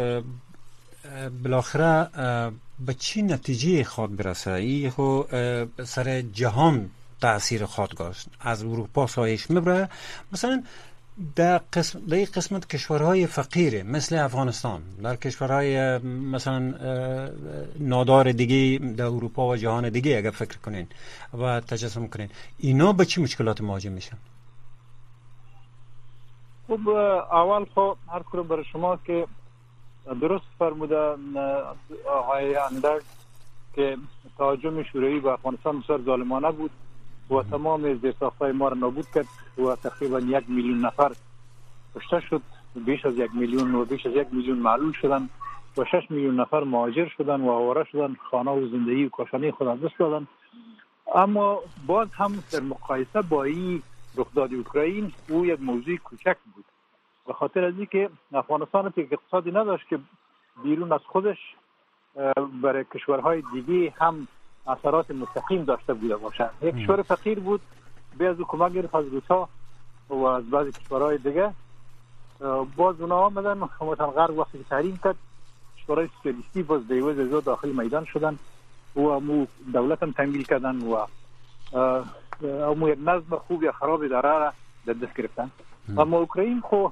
بالاخره به چی نتیجه خواد برسه؟ این خو سر جهان تأثیر خواد گذاشت، از اروپا سایش میبره مثلا در قسم در قسمت کشورهای فقیره مثل افغانستان، در کشورهای مثلا نادار دیگه در اروپا و جهان دیگه اگر فکر کنین و تجسم کنین اینا به چی مشکلات مواجه میشن؟ خب اول خو هر کلو بر شما که درست فرموده آقای اندر که تهاجم شوروی به افغانستان بسیار ظالمانه بود و تمام زیرساخت‌های ما را نابود کرد و تقریبا یک میلیون نفر کشته شد، بیش از یک میلیون و بیش از یک میلیون معلول شدن و شش میلیون نفر مهاجر شدن و آواره شدن، خانه و زندگی و کاشانه خود از دست دادن. اما باز هم در مقایسه با این رخداد اوکراین او یک موضوع کوچک بود، به خاطر از اینکه افغانستان یک اقتصادی نداشت که بیرون از خودش برای کشورهای دیگه هم اثرات مستقیم داشته بوده باشد. یک کشور فقیر بود، به از کمک گرفت از روسا و از بعضی کشورهای دیگه. باز اونا آمدن مثلا غرب وقتی تحریم کرد کشورهای سوسیالیستی باز دیوز از داخل میدان شدن و امو دولت هم تمویل کردن و امو یک نظم خوب یا خراب داره را در دست گرفتن. اما اوکراین خو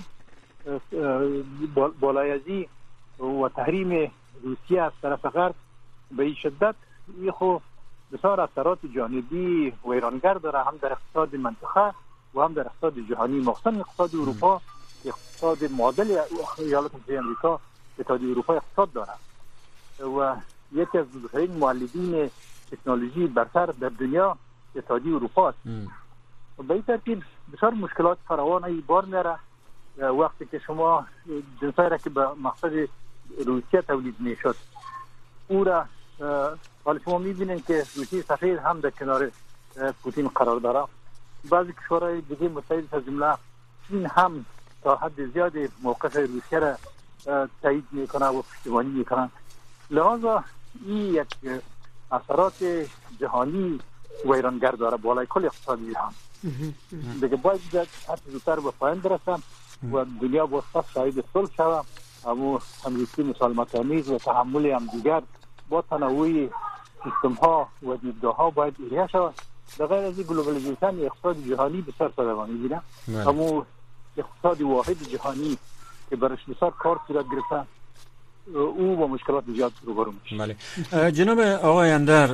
بالایزی و تحریم روسیه از طرف غرب به این شدت خو بسیار اثرات جانبی ویرانگر داره، هم در اقتصاد منطقه و هم در اقتصاد جهانی، مخصوصا اقتصاد اروپا. اقتصاد معادل ایالات متحده آمریکا اتحادیه اروپا اقتصاد داره و یکی از بزرگترین مولدین تکنولوژی برتر در دنیا اتحادیه اروپا است. به این ترتیب بسیار مشکلات فراوان بار میاره وقتی که شما جنسایی را که به مقصد روسیه تولید میشد او را حالا شما میبینید که روسیه سفید هم در کنار پوتین قرار داره. بعضی کشورهای دیگه متحد از جمله چین هم تا حد زیاد موقف روسیه را تایید میکنه و پشتیبانی میکنه. لذا این یک اثرات جهانی ویرانگر داره بالای کل اقتصاد جهان. دیگه باید هر زودتر به پایان برسه و دنیا با صف شاهد صلح شود. اما امریکی مسالمت آمیز و تحمل هم دیگر با تنوع سیستم ها و دیدگاه باید ایره شود. در غیر از گلوبالیزیشن اقتصاد جهانی بسیار سرگرانی می‌بینه، اما اقتصاد واحد جهانی که برش بسیار کار صورت گرفته او با مشکلات زیاد روبرو میشه. بله جناب آقای اندر،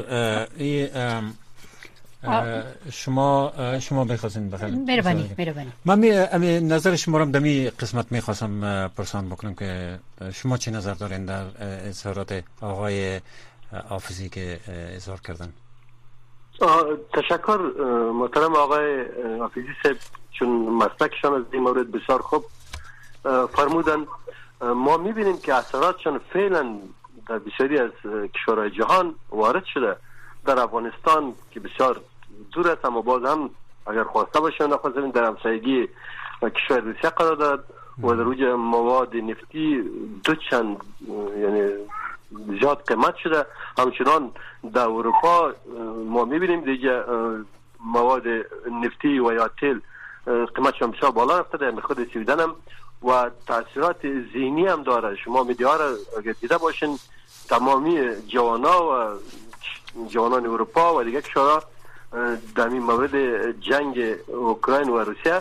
شما شما بخواستین بخیر مهربانی مهربانی من می نظر شما رو دمی قسمت میخواستم پرسان بکنم که شما چه نظر دارین در اظهارات آقای حافظی که اظهار کردن؟ تشکر محترم آقای حافظی صاحب، چون مسلکشان از این مورد بسیار خوب فرمودن. ما میبینیم که اثراتشان فعلا در بسیاری از کشورهای جهان وارد شده. در افغانستان که بسیار دور است اما باز هم اگر خواسته باشه نخواستیم در همسایگی کشور روسیه قرار دارد و در اوج مواد نفتی دو چند یعنی زیاد قیمت شده. همچنان در اروپا ما میبینیم دیگه مواد نفتی و یا تیل قیمتشان بسیار بالا رفته در خود سویدن هم و تاثیرات ذهنی هم داره. شما میدیار اگر دیده باشین تمامی جوانا و جوانان اروپا و دیگه کشورها در این مورد جنگ اوکراین و روسیه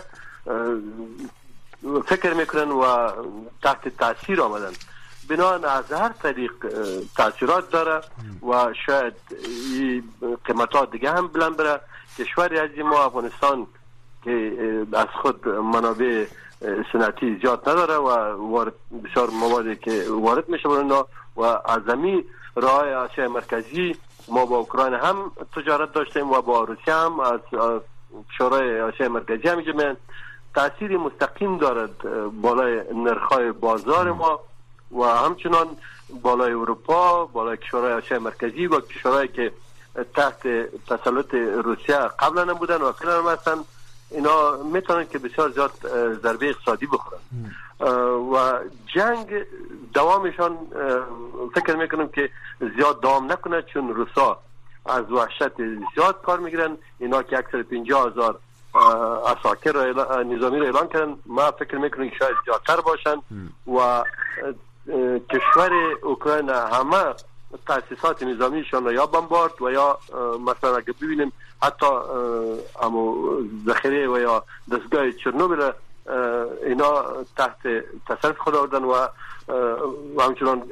فکر میکنن و تحت تاثیر آمدن. بنابراین از هر طریق تاثیرات داره و شاید قیمتات دیگه هم بلند بره. کشوری از ما افغانستان که از خود منابع صنعتی زیاد نداره و وارد بسیار موادی که وارد میشه برنا و از زمین راه آسیا مرکزی ما با اوکراین هم تجارت داشتیم و با روسیه هم از کشورهای آسیا مرکزی هم جمعن تأثیر مستقیم دارد بالای نرخ‌های بازار ما و همچنان بالای اروپا، بالای کشورهای آسیا مرکزی و کشورهایی که تحت تسلط روسیه قبلا هم بودن و فعلا هم هستن. اینا میتونن که بسیار زیاد ضربه اقتصادی بخورن و جنگ دوامشان فکر میکنم که زیاد دوام نکنه، چون روسا از وحشت زیاد کار میگیرن. اینا که اکثر پنجاه هزار عساکر نظامی را اعلان کردن، ما فکر میکنم که شاید زیادتر باشن و کشور اوکراین همه تاسیسات نظامیشان را یا بمبارد و یا مثلا اگه ببینیم حتی امو ذخیره و یا دستگاه چرنوبیل اینا تحت تصرف خود آوردن و همچنان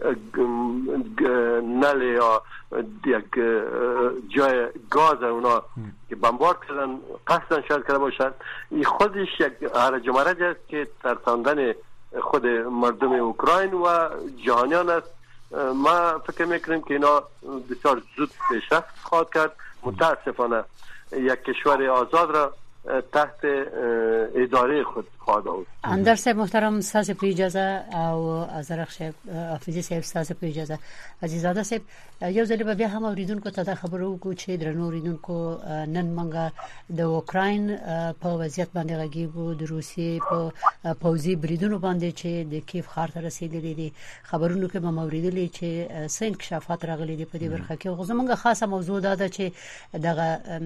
نل یا یک جای گاز اونا که بمبارد کردن قصدن شاید کرده باشد. این خودش یک هرج و مرج است که ترساندن خود مردم اوکراین و جهانیان است. ما فکر میکنیم که اینا بسیار زود پیشرفت خواهد کرد. متاسفانه یک کشور آزاد را تحت اداره خود خواهد آورد. اندر صاحب محترم، ستاسو په اجازه او ازرخ صاحب حافظي صاحب ستاسو په اجازه عزیزاده صاحب یو ځل به بیا هم اوریدونکو ته دا خبرو کو چې درنو اوریدونکو نن منګه د اوکراین په وضعیت باندې غږیږو د روسیې په پوځي بریدونو باندې چې د کیف ښار ته رسیدلې دي. خبرونو کې به موریدلې چې سین کشافات راغلي دي په دې برخه کې. غوښمنګه خاصه موضوع دا ده چې دغه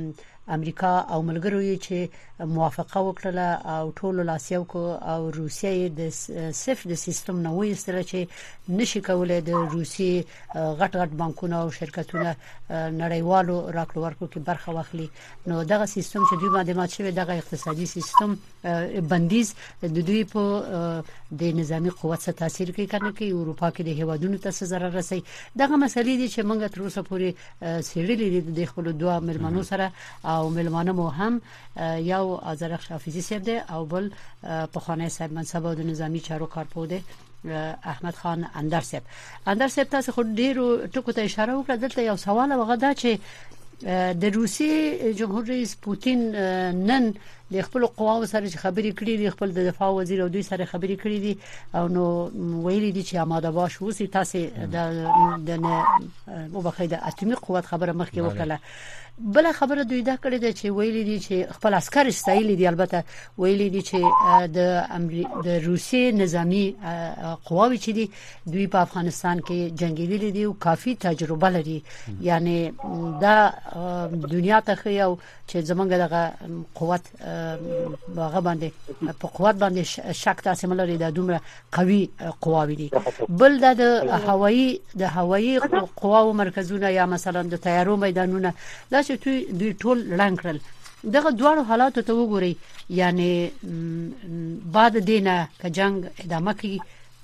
امریکا او ملګرو چې موافقه وکړه او ټول لاسیو کو او روسیې د صفر د سیستم نه وایستل چې نشي کولای د روسي غټ غټ بانکونه او شرکتونه نړیوالو راکړو ورکو کې برخه واخلي. نو دغه سیستم چې دوی باندې مات شوی دغه اقتصادي سیستم بندیز د دوی په د نظامی قوت څخه تاثیر کوي کنه کې اروپا کې د هیوادونو ته ضرر رسي. دغه مسلې دي چې موږ تر اوسه پورې سیړلې دي د خپل دوه ملمنو سره او ملمانه مو هم یو ازرخ حافظي صاحب دی او بل په خانه صاحب منصب د نظامی چارو کارپو دی احمد خان اندر صاحب. اندر صاحب تاسو خو ډیرو ټکو ته اشاره وکړه. دلته یو سوال وغدا چې د روسي جمهور رئیس پوتین نن د خپل قواو سره خبرې کړې دي، خپل د دفاع وزیر او دوی سره خبرې کړې دي او نو ویلي دي چې آماده باش اوسئ. تاسو د د مبخید اتمی قوت خبره مخکې وکړه. بل خبره دوی دا کړې ده چې ویلي دي چې خپل عسكر استایل دي، البته ویلي دي چې د د روسي نظامی قواوی چې دي دوی په افغانستان کې جنگیدلي دي او کافي تجربه لري. یعنی دا دنیا ته خو یو چې زمونږ دغه قوت هغه باندې په قوت باندې شک تاسو ملري د دومره قوي قواوی دي. بل د هوایی د هوایی قواو مرکزونه یا مثلا د طیارو میدانونه دا چې دوی ټول لنکرل دغه دوه حالات ته وګوري. یعنی بعد دینه که جنگ ادامه کوي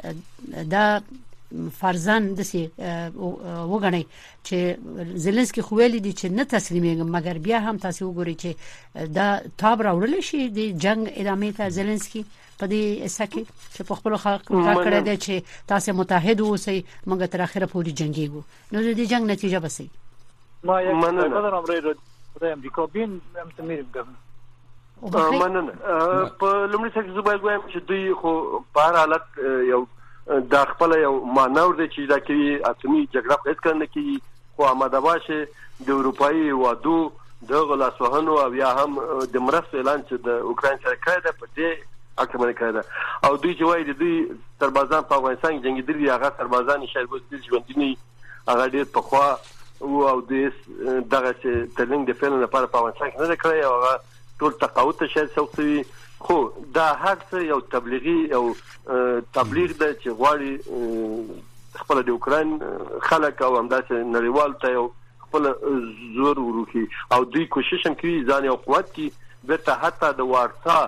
دا فرزان دسي وګڼي چې زيلنسکي خو ویلي دي چې نه تسلیمېږي، مګر بیا هم تاسو وګورئ چې دا تاب راوړل شي د جنگ ادامه ته زيلنسکي په دې اسکه چې په خپل خلک کړه دي چې تاسو متحد اوسئ موږ تر اخره پورې جنگيږو. نو د دې جنگ نتیجه بسې ما یک قدر امر رو د امریکا بین هم تمیر ګم مننه. په لومړي څخه زه باید وایم چې دوی خو په هر حالت یو د خپل یو مانور دی چې دا کې اتمی جګړه په هیڅ کنه کې خو آماده باشه د اروپאי وادو د غلاسوهنو او یا هم د مرستې اعلان چې د اوکرين سره کړی دی په دې اکمل کړی دی او دوی چې وایي دوی سربازان په افغانستان کې جنگیدلي هغه سربازان شاید وسیل ژوندۍ هغه ډېر په خوا او د دغه چې ترلنګ د فعل لپاره په افغانستان کې نه کړی او هغه ټول تقاوت شاید سوي خو دا هر څه یو تبلیغي او تبلیغ د چې غواړي خپل د اوکرين خلک او همداسې نړیوال ته یو خپل زور وروکي او دوی کوشش هم کوي ځان یو قوت کی بیرته حتی د وارسا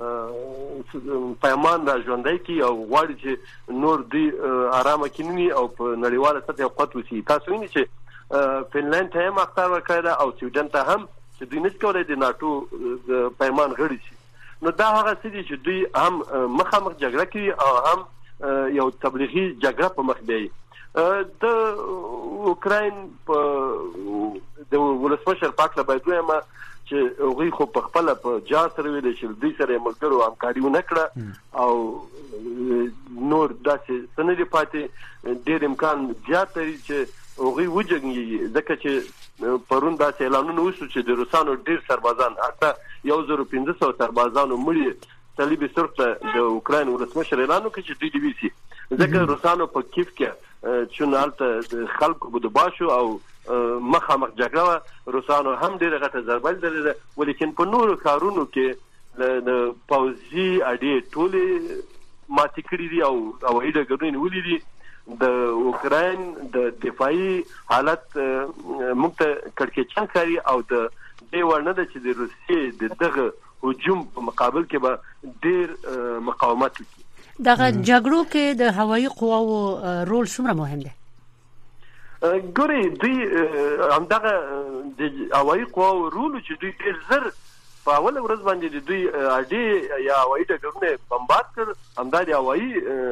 پیمان را ژوندۍ کی او غواړي چې نور دوی آرامه کینی او په نړیواله سطح یو قوت وسی. تاسو وینئ چې فنلند ته هم اختار ورکړه او سویډن ته هم چې دوی نس کولای د ناتو پیمان غړي شي. نو دا هغه څه دي چې دوی هم مخامخ جګړه کوي او هم یو تبلیغي جګړه په مخ دی. د اوکرين په د ولسمشر پاک لا باید وایم چې هغه خو په خپل په جا سره ویل چې دوی سره ملګرو همکاري ونه کړه او نور داسې سندې پاتې ډېر امکان زیات لري چې هغه وجنګي ځکه چې پرون داسې اعلانونه وشو چې د روسانو ډېر سربازان حتی یو زر پنځه سوه سربازانو مړي صلیب سرخ ته د اوکرين ولسمشر اعلان وکړ چې دوی دی وسی ځکه روسانو په کیف کې چې نالته خلکو بده باشو او مخامخ جګړه روسانو هم ډېر غټه ضربه لرله ولیکن په نورو کارونو کې د پوځي اډې ټولې ماتې کړې دي او او ایډه ګډون ولې د اوکرين د دفاعي حالت مخته کړکېچن کوي او د دې ورنه د چې د روسیې د دغه هجوم په مقابل کې به ډېر مقاومت وکړي. دغه جګړو کې د هوایي قواو رول څومره مهم دی؟ ګوري دوی همدغه د هوایي قواو رول چې دوی ډېر زر په اوله ورځ باندې دوی اډې یا هوایي ډګرونه بمبارد کړ همدا د هوایي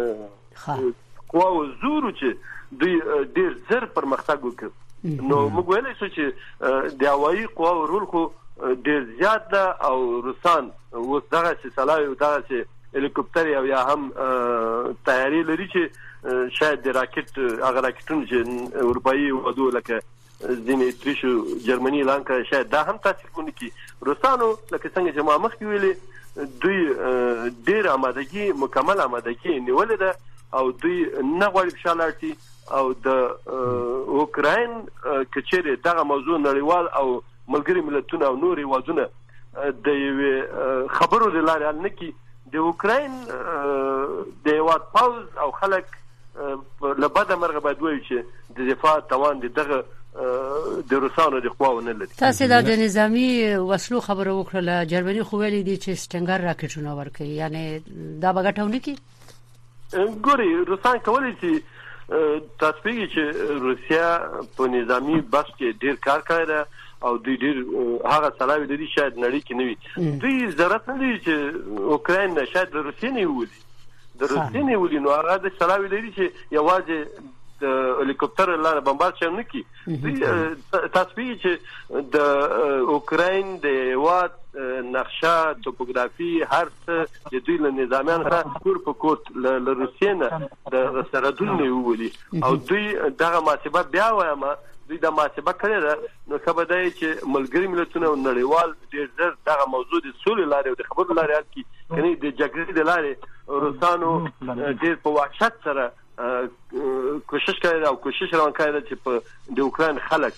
قواو زور چې دوی ډېر زر پرمختګ وکړ. نو موږ ویلای شو چې د هوایي قواو رول خو ډېر زیات ده او روسان اوس دغه چې سلاوي دغه چې هلیکوپټر او یا هم طیارې لري چې شاید د راکټ هغه راکټونه چې اروپאי وادو لکه ځینې اتریشو جرمني لانکا شاید دا هم تاثیر کوي کی روسانو لکه څنګه چې ما مخکې ویلې دوی ډېر آمادګي مکمل آمادګي نیولې ده او دوی نه غواړي بشالارتي او د اوکرين کچېره دغه موضوع نړیوال او ملګری ملتونه او نور هیوادونه د یوې خبرو د لارې حل نه کړي. د اوکراین د هیواد پوځ او خلک له بده مرغه باید ووایي چې د دفاع توان د دغه د روسانو د قواو نه لري. تاسو دا د نظامی وسلو خبرو وکړه، جرمني خو ویلي دي چې سټنګر راکټونه ورکوي، یعنی دا به ګټونه کوي. ګوري روسان کولی چې تاسو پیږي چې روسیا په نظامی بس کې ډیر کار کړی دی او دوی ډیر هغه سلاوي د دې شاید نړۍ کې نه وي. دوی ضرورت نه لري چې اوکراین نه شاید د روسیې نه ولي د روسیې نه ولي نو هغه د سلاوي لري چې یوازې د هلیکوپټر لاره بمبار چم نه کی. تاسو پیږي چې د اوکراین د هیواد نقشه توپوګرافي هر څه د دوی له نظامیان سره کور په کور له روسیې نه د سرحدونو ولي او دوی دغه محاسبه بیا وایم دوی د محاسبه کړې ده. نو خبر دی چې ملګری ملتونه او نړیوال ډېر ډېر دغه موضوع د سولې لارې او د خبرو لارې حل کړي، یعنې د جګړې د لارې روسانو ډېر په وحشت سره کوشش کړی او کوشش روان کړی ده چې په د اوکراین خلک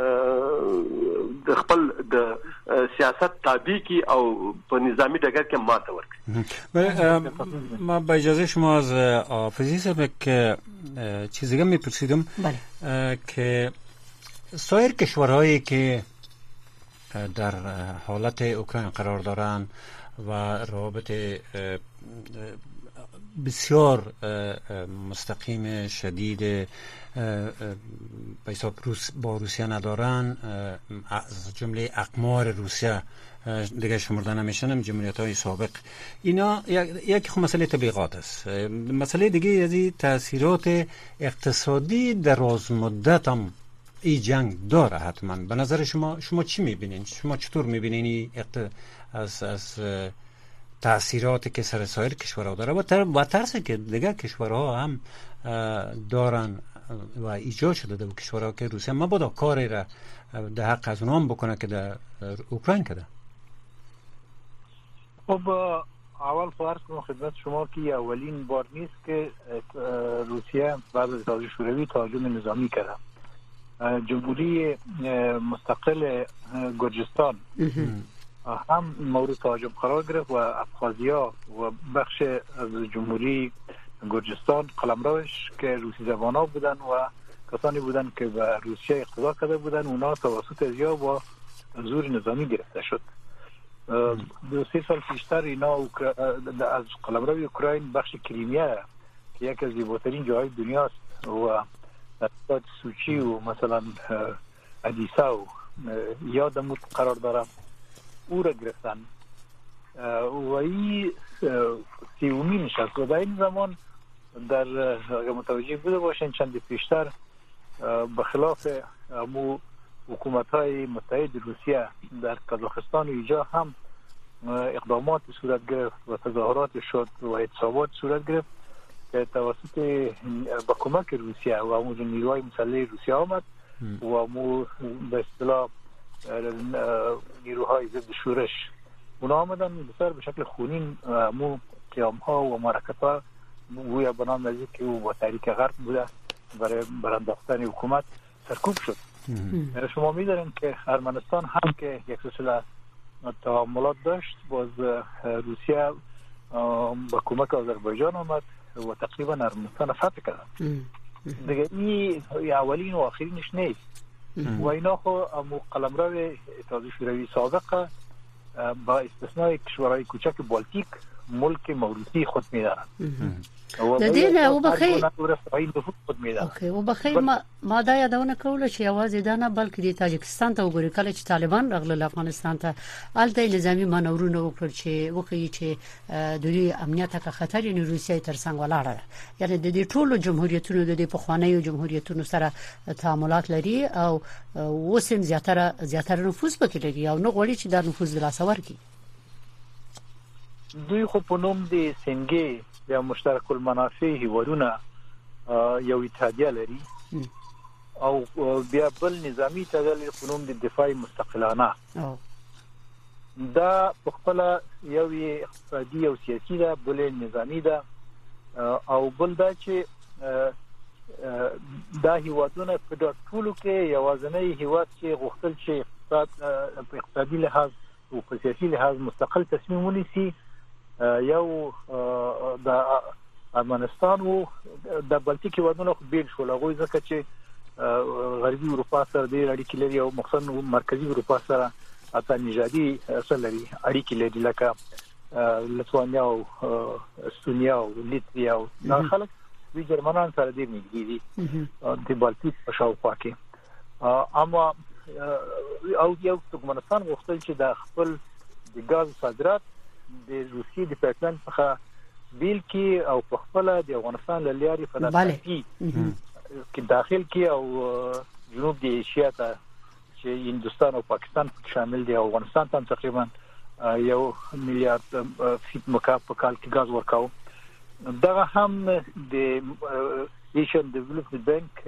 د خپل د سیاست تابع کی او په نظامی ډګر کې ماته ورکړي. ما با اجازه شما از آفزی صاحب که چیزی می پرسیدم که سایر کشورهایی که در حالت اوکراین قرار دارند و روابط بسیار مستقیم شدید به حساب روس با روسیه ندارن، از جمله اقمار روسیه دیگه شمرده نمیشن، جمهوریت های سابق، اینا یک خب مسئله تبلیغات است. مسئله دیگه از تاثیرات اقتصادی دراز مدت هم این جنگ داره حتما. به نظر شما شما چی میبینین؟ شما چطور میبینین از از تأثیراتی که سر سایر کشورها داره و, تر... و ترسی که دیگر کشورها هم دارن و ایجاد شده در کشورها که روسیه مبادا کاری را در حق از اونها هم بکنه که در اوکراین کده؟ خب اول فرض کنم خدمت شما که اولین بار نیست که روسیه بعد از اتحادیه شوروی تهاجم نظامی کرده. جمهوری مستقل گرجستان هم مورد تهاجم قرار گرفت و ابخازیا و بخش از جمهوری گرجستان قلمروش که روسی زبانا بودن و کسانی بودن که به روسیه اقتدا کرده بودن، اونا توسط ازیا با زور نظامی گرفته شد. دو سه سال پیشتر اینا از قلمرو اوکراین بخش کریمیا که یکی از زیباترین جاهای دنیاست و در سوچی و مثلا ادیسا و یادم قرار داره او را گرفتن و این سیومی نشست و در این زمان در اگر متوجه بوده باشین چند پیشتر بخلاف امو حکومت‌های متحد روسیه در قزاقستان و اینجا هم اقدامات صورت گرفت و تظاهرات شد و اعتصابات صورت گرفت که توسط با کمک روسیه و امو نیروهای مسلح روسیه آمد و امو به اصطلاح نیروهای ضد شورش اونا آمدن بسیار به شکل خونین امو قیام‌ها و حرکت‌ها گویا به نام نزدیک او با تحریک غرب بوده برای برانداختن حکومت سرکوب شد. شما می‌دانید که ارمنستان هم که یک سلسله تعاملات داشت باز روسیه با کمک آذربایجان آمد و تقریبا ارمنستان فتح کرد. دیگه این اولین و آخرینش نیست و اینا خو امو قلمرو اتحادیه شوروی سابق با استثناء کشورهای کوچک بالتیک ملک موروثی خود می‌دارند. د دې نه وبخې اوکې وبخې ما ما دا یادونه کوله چې یوازې دا نه بلکې د تاجکستان ته وګورئ کله چې طالبان راغله افغانستان ته الته نظامی مانورونه وکړل چې وکړي چې د دې امنیت ته خطر یې روسیې تر څنګ ولاړه، یعنی د دې ټولو جمهوریتونو د دې پخوانیو جمهوریتونو سره تعاملات لري او وسم زیاتره زیاتره نفوذ پکې لري او نه غواړي چې دا نفوذ د لاسه ورکړي. دوی خو په نوم د سنگي یا مشترک المنافع هیوادونه یو اتحادیه لري او بیا بل نظامی اتحادیه په نوم د دفاع مستقلانه دا په خپل یو اقتصادي او سیاسي ده، بل نظامی ده او بل دا چې دا هیوادونه په ټولو کې یوازنی هیواد چې غوښتل چې اقتصاد په اقتصادي لحاظ او په سیاسي لحاظ مستقل تصمیم ونیسي یو د افغانستان او د بلټیک هیوادونو خو بیل شو لغوي ځکه چې غربي اروپا سره د اړیکې لري او مخصوصا مرکزی اروپا سره اته نژادي اصل لري اړیکې لري لکه لتوانیا او استونیا او لیتویا او دا خلک د جرمنان سره ډیر نږدې دي د بلټیک په شاوخوا کې اما او یو ترکمنستان غوښتل چې د خپل د غاز صادرات د روسي د پټلن څخه بیل کې او په خپل د افغانستان لاري په داخلي کې داخل کې او جنوب د ایشیا ته چې هندستان او پاکستان شامل دي او افغانستان ته تقریبا یو میلیارډ فیټ مکعب په کال کې غاز ورکاو دا هم د ایشین ډیولپمنٹ بانک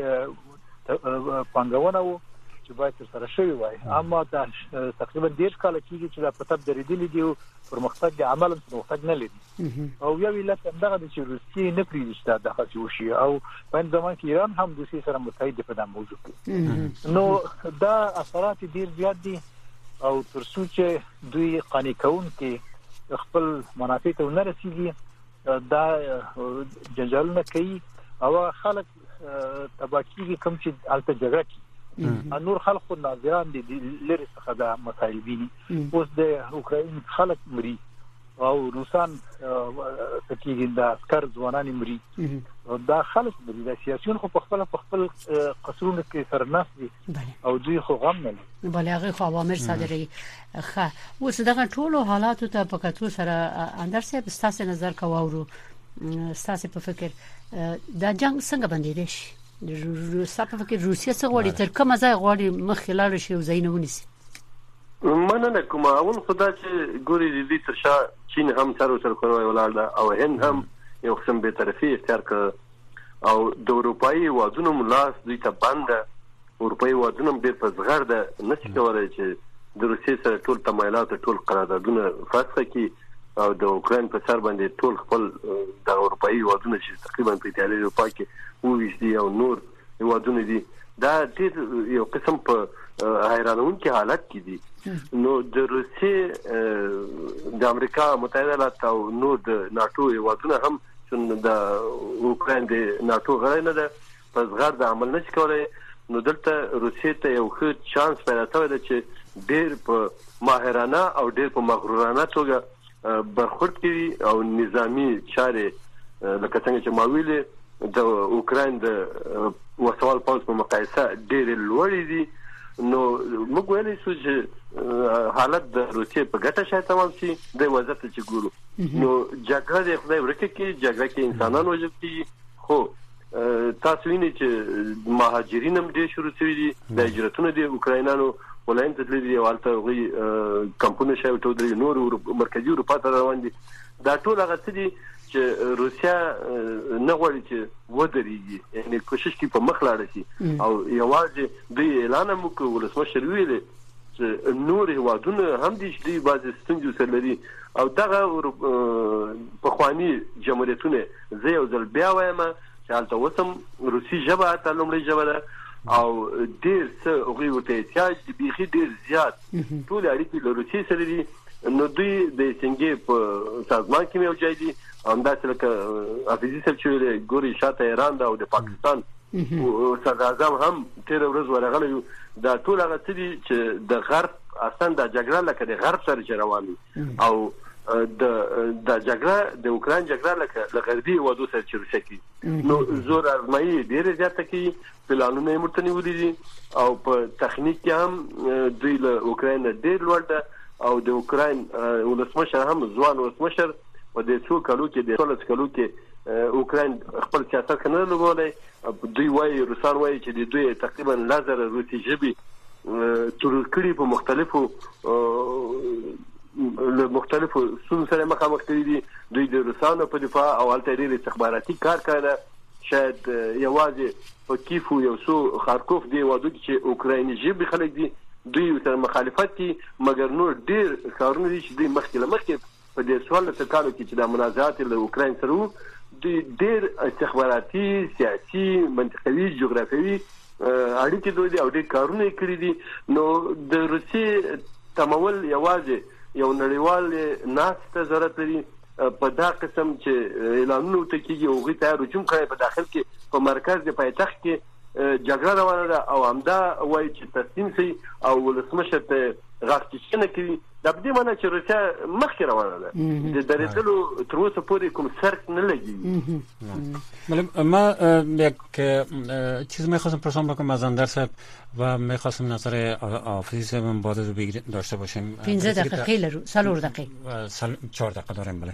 پنځونه چې باید سره شوی وای اما دا تقریبا ډیر کال کېږي چې دا پټه درېدلې دی او پرمختګ د عمل پرمختګ نه لري او یو علت همدغه د چې روسي نه پریږدي چې دا خاص وشي او په زمان کې ایران هم د روسي سره متحد په دغه موضوع کې نو دا اثرات ډیر زیات دي او ترڅو چې دوی قانع کون کې خپل منافع ته نه رسیږي دا جنجالونه کوي او خلک تباکیږي کوم چې الته جګړه کوي نور خلک ناظران دي لري څخه دا مسائل ویني اوس د اوکرين خلک مري او روسان سکیږي دا عسكر ځوانان مري دا خلک مري دا سیاسيون خو په خپل په خپل قصرونو کې سرناس دي او دوی خو غم نه لري بل هغه خو اوامر صادري خه اوس دغه ټولو حالاتو ته په کتو سره اندر صاحب ستاسو نظر کوو ستاسو په فکر دا جنگ څنګه باندې دي د سپه فکر روسیا څخه غواړي تر کومه ځای غواړي مخ خلال شي او زینه ونیسي مننه کوم اول خدای چې ګوري دې تر شا چین هم سره سره کوي ولاړه او هند هم یو قسم به طرفي اختیار کړ او د اروپאי وادونو ملاس دوی ته بند اروپאי وادونو به په زغر ده نشي کولای چې د روسیې سره ټول تمایلات ټول قراردادونه فسخ کړي او د اوکرين په سر باندې ټول خپل د اروپאי وادونو چې تقریبا په ایتالیا اروپا کې وویشتي او نور وادونه دي دا ډېر یو قسم په حیرانونکي حالت کې دي نو د روسیې د امریکا متحده ایالات او نور د ناتو وادونه هم چې د اوکرين د ناتو غړي نه ده په زغر د عمل نشي کولای نو دلته روسیې ته یو ښه چانس پیدا شوی دی چې ډېر په ماهرانه او ډېر په مغرورانه توګه برخورد کوي او نظامی چارې لکه څنګه چې ماویل د اوکرين د وسوال پوز په مقایسه ډېر لوړ دي نو موږ ویلې شو چې حالت د روسیې په ګټه شای تمام شي د وضعیت چې ګورو نو جګړه د خدای ورکه کې جګړه کې انسانان وژل کیږي خو تاسو وینئ چې مهاجرین هم ډېر شروع شوي دي د هجرتونو د اوکراینانو ولایت ته تللي او الته غوي کمپونه شاو ته د نور مرکزی اروپا ته روان دي دا ټول هغه څه دي چې روسیا نه غواړي چې ودرېږي یعنی کوشش کوي په مخ لاړ شي او یوازې د اعلان مو کوي ولسمشر ویلي چې نور هوادونه هم دي چې بعضي ستونزې سره لري او دغه په خواني جمهوریتونه زه یو ځل بیا وایم چې الته وسم روسي ژبه ته لومړی ژبه ده او ډیر څه هغه ورته احتیاج دی بيخي ډیر زیات ټول اړیکې له روسي سره دي نو دوی د څنګه په سازمان کې یو ځای دي همداسې لکه افیزي سره چې ګوري شاته ایران دا او د پاکستان او صدر اعظم هم تیر ورځ ورغلی دا ټول هغه څه دي چې د غرب اصلا د جګړه لکه د غرب سره روان او د د جګړه د اوکرين جګړه لکه غربي وادو سره چیرته کی نو زور ازمایي ډیره زیاته کی پلانونه مرتنی ودی دي او په تخنیک کې هم دوی له اوکرين ډیر لوړ ده او د اوکرين ولسمشر هم ځوان ولسمشر په دې څو کلو کې د ټولس کلو کې اوکرين خپل سیاست کنه لګولای دوی وايي روسان وايي چې دوی تقریبا لازر روسي جبي تر کړي په مختلفو له مختلفو سن سره مخامخ دي دوی د روسانو په دفاع او الټيري استخباراتي کار کوي شاید یوازې په کیف یو سو خارکوف دی وادو چې اوکرایني جبي خلک دي دوی سره مخالفت دي مګر نور ډیر کارونه دي چې دوی مخکې لمخکې په دې سوال ته کارو کې چې د منازعات له اوکراین سره د ډېر استخباراتي سیاسي منطقوي جغرافیوي اړیکې دوی او ډېر کارونه کړی دي. نو د روسي تمول یوازې یو نړیوال ناس ته ضرورت لري په دا قسم چې اعلانونه وکړي او غي ته رجوم کوي په داخل کې په مرکز د پایتخت کې جګړه روانه ده او همدا وایي چې تسلیم شي او ولسمشر ته غاښتنه کوي. د دې معنی چې روسیا مخکې روانه ده د درېدلو تر اوسه پورې کوم سرک نه لګي. ما یک چیز میخواستم پرسان بکنم از اندر صاحب و میخواستم نظر آفیسی صاحب من باید رو داشته باشیم. پانزده دقیقه لرو سالور دقیقه چهار دقیقه داریم. بله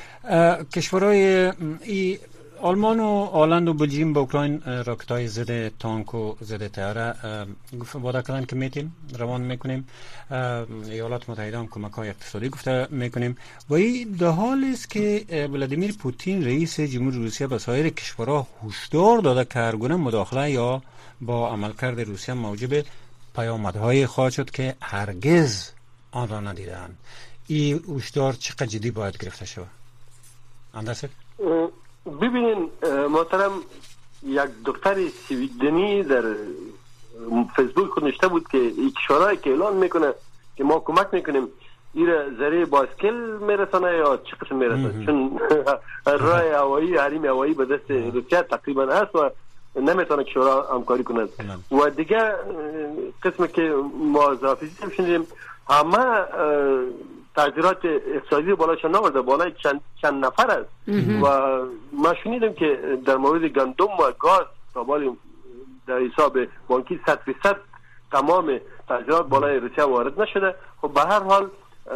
کشورهای ای آلمان و هلند و بلژیم با اوکراین راکت‌های ضد تانک و ضد طیاره گفته وعده کردن که میتیم روان میکنیم. ایالات متحده هم کمک‌های اقتصادی گفته میکنیم و این در حالی است که ولادیمیر پوتین رئیس جمهوری روسیه به سایر کشورها هشدار داده که هرگونه مداخله یا با عملکرد روسیه موجب پیامدهای خواهد شد که هرگز آن را ندیدند. این هشدار چقدر جدی باید گرفته شود؟ اندرسه؟ ببینین محترم، یک دکتر سویدنی در فیسبوک خود نوشته بود که یک کشورایی که اعلان میکنه که ما کمک میکنیم ایره ذره بایسکل میرسانه یا چه قسم میرسانه، چون راه هوایی حریم هوایی به دست روسیه تقریبا هست و نمیتونه کشورها همکاری کنند. و دیگه قسمی که ما زافیزی شنیدیم همه تغییرات اقتصادی بالاشان نورده، بالای چند, چند نفر است و ما شنیدیم که در مورد گندم و گاز تا بالی در حساب بانکی صد فیصد تمام تغییرات بالای روسیه وارد نشده. خب به هر حال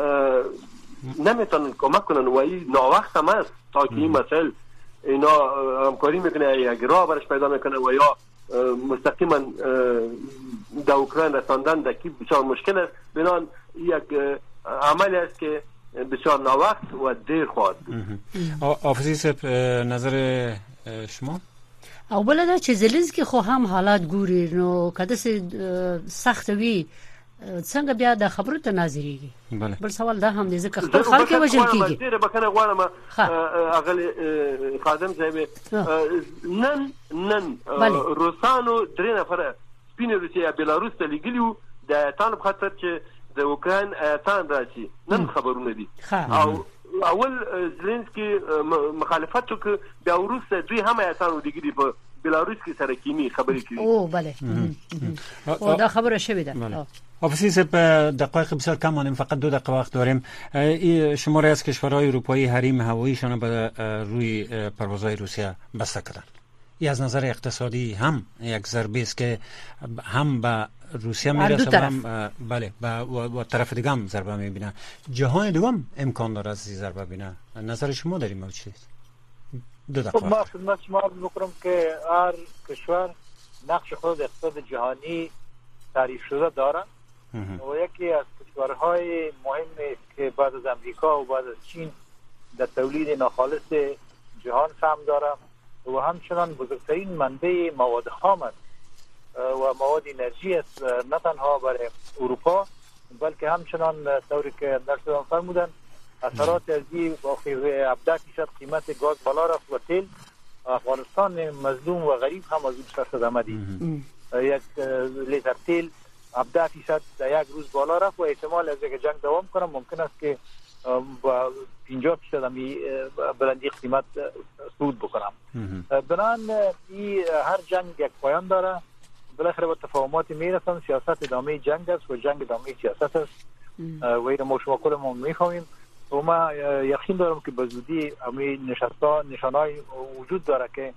نمیتونن کمک کنن و این ناوقت هم است تا که این مسائل اینا همکاری میکنه یک راه برش پیدا میکنه و یا مستقیما در اوکراین رساندن دکی بسیار مشکل است. بنان یک عملی است که بسیار ناوقت و دیر خواهد بود. آفیسی صاحب نظر شما؟ اوله دا چې زلنسکي خو هم حالات ګوري نو کده سي سخت وي څنګه بیا د خبرو ته ناظرېږي. بل سوال دا هم دې ځکه خپل خلک وژل کیږي. ډیره بکنه غواړم اغل خادم صاحب نن نن روسانو درې نفر سپین روسیا بلاروس ته لګلیو د تان په خاطر چې د اوکراین تان راشي. نن خبرونه دي او اول زلنسکي مخالفت وکړ بیا وروسته دوی هم ایتانو دیګری په بلاروس کې سره کیمی خبرې کړې. او بله او دا خبره شوې ده. آفیسی صاحب دقایق بسیار کم مانیم، فقط دو دقیقه وقت داریم. شماری از کشورهای اروپایی حریم هواییشان به روی پروازهای روسیه بسته کردن. این از نظر اقتصادی هم یک ضربه است که هم به روسیه میرسه و هم بله و طرف دیگه هم ضربه میبینه. جهان دیگه هم امکان داره از این ضربه بینه. نظر شما در این موضوع چیست؟ دو دقیقه. ما خدمت شما عرض میکنم که هر کشور نقش خود اقتصاد جهانی تعریف شده داره و یکی از کشورهای مهم است که بعد از امریکا و بعد از چین در تولید ناخالص جهان سهم داره و همچنان بزرگترین منبع مواد خام است و مواد انرژی است، نه تنها برای اروپا بلکه همچنان طوری که در شما فرمودن اثرات از این با هفده درصد قیمت گاز بالا رفت و تیل افغانستان مظلوم و غریب هم از اون سرشد آمدی. یک لیتر تیل هفده درصد در یک روز بالا رفت و احتمال از یک جنگ دوام کنه ممکن است که با پنجاه درصد همی بلندی قیمت صعود بکنم. بنان این هر جنگ یک پایان داره، بالاخره با تفاهمات میرسن. سیاست ادامه جنگ است و جنگ ادامه سیاست است و این ما شما کلمون میفهمیم و ما یقین دارم که به زودی همی نشستا نشانهای وجود داره که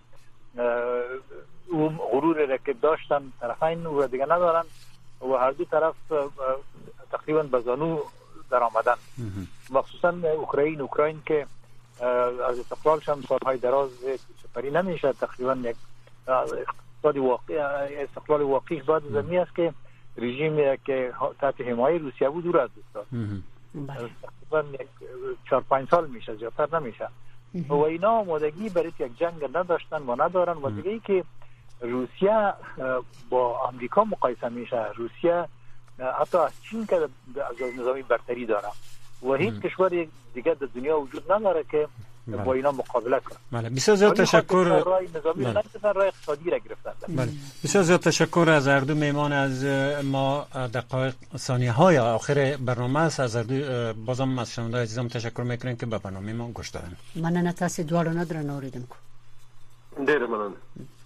اون غرور را که داشتن طرفین و دیگه ندارن و هر دو طرف تقریبا به زانو در آمدن، مخصوصا اوکراین اوکراین که از استقلالش هم سالهای دراز سپری نمیشه. تقریبا یک اقتصاد واقعی استقلال واقعی بعد زمین است که رژیم که تحت حمایت روسیه بود دور از دست تقریبا یک چهار پنج سال میشه، زیادتر نمیشه و اینا آمادگی برای یک جنگ نداشتن و ندارن. و دیگه ای که روسیه با آمریکا مقایسه میشه، روسیه حتی از چین که از نظامی برتری داره و هیچ کشور دیگه در دنیا وجود نداره که با اینا مقابله کنن. بله بسیار زیاد تشکر. رای نظامی بله. نه رای اقتصادی را گرفتن. بله بسیار زیاد تشکر از هر دو میهمان. از ما دقایق ثانیه های آخر برنامه است. از هر دو بازم از شنوندگان عزیزم تشکر میکنیم که به برنامه ما گوش دادن. مننه تاسو دواړو نه درنه اوریدونکو. ډیر مننه.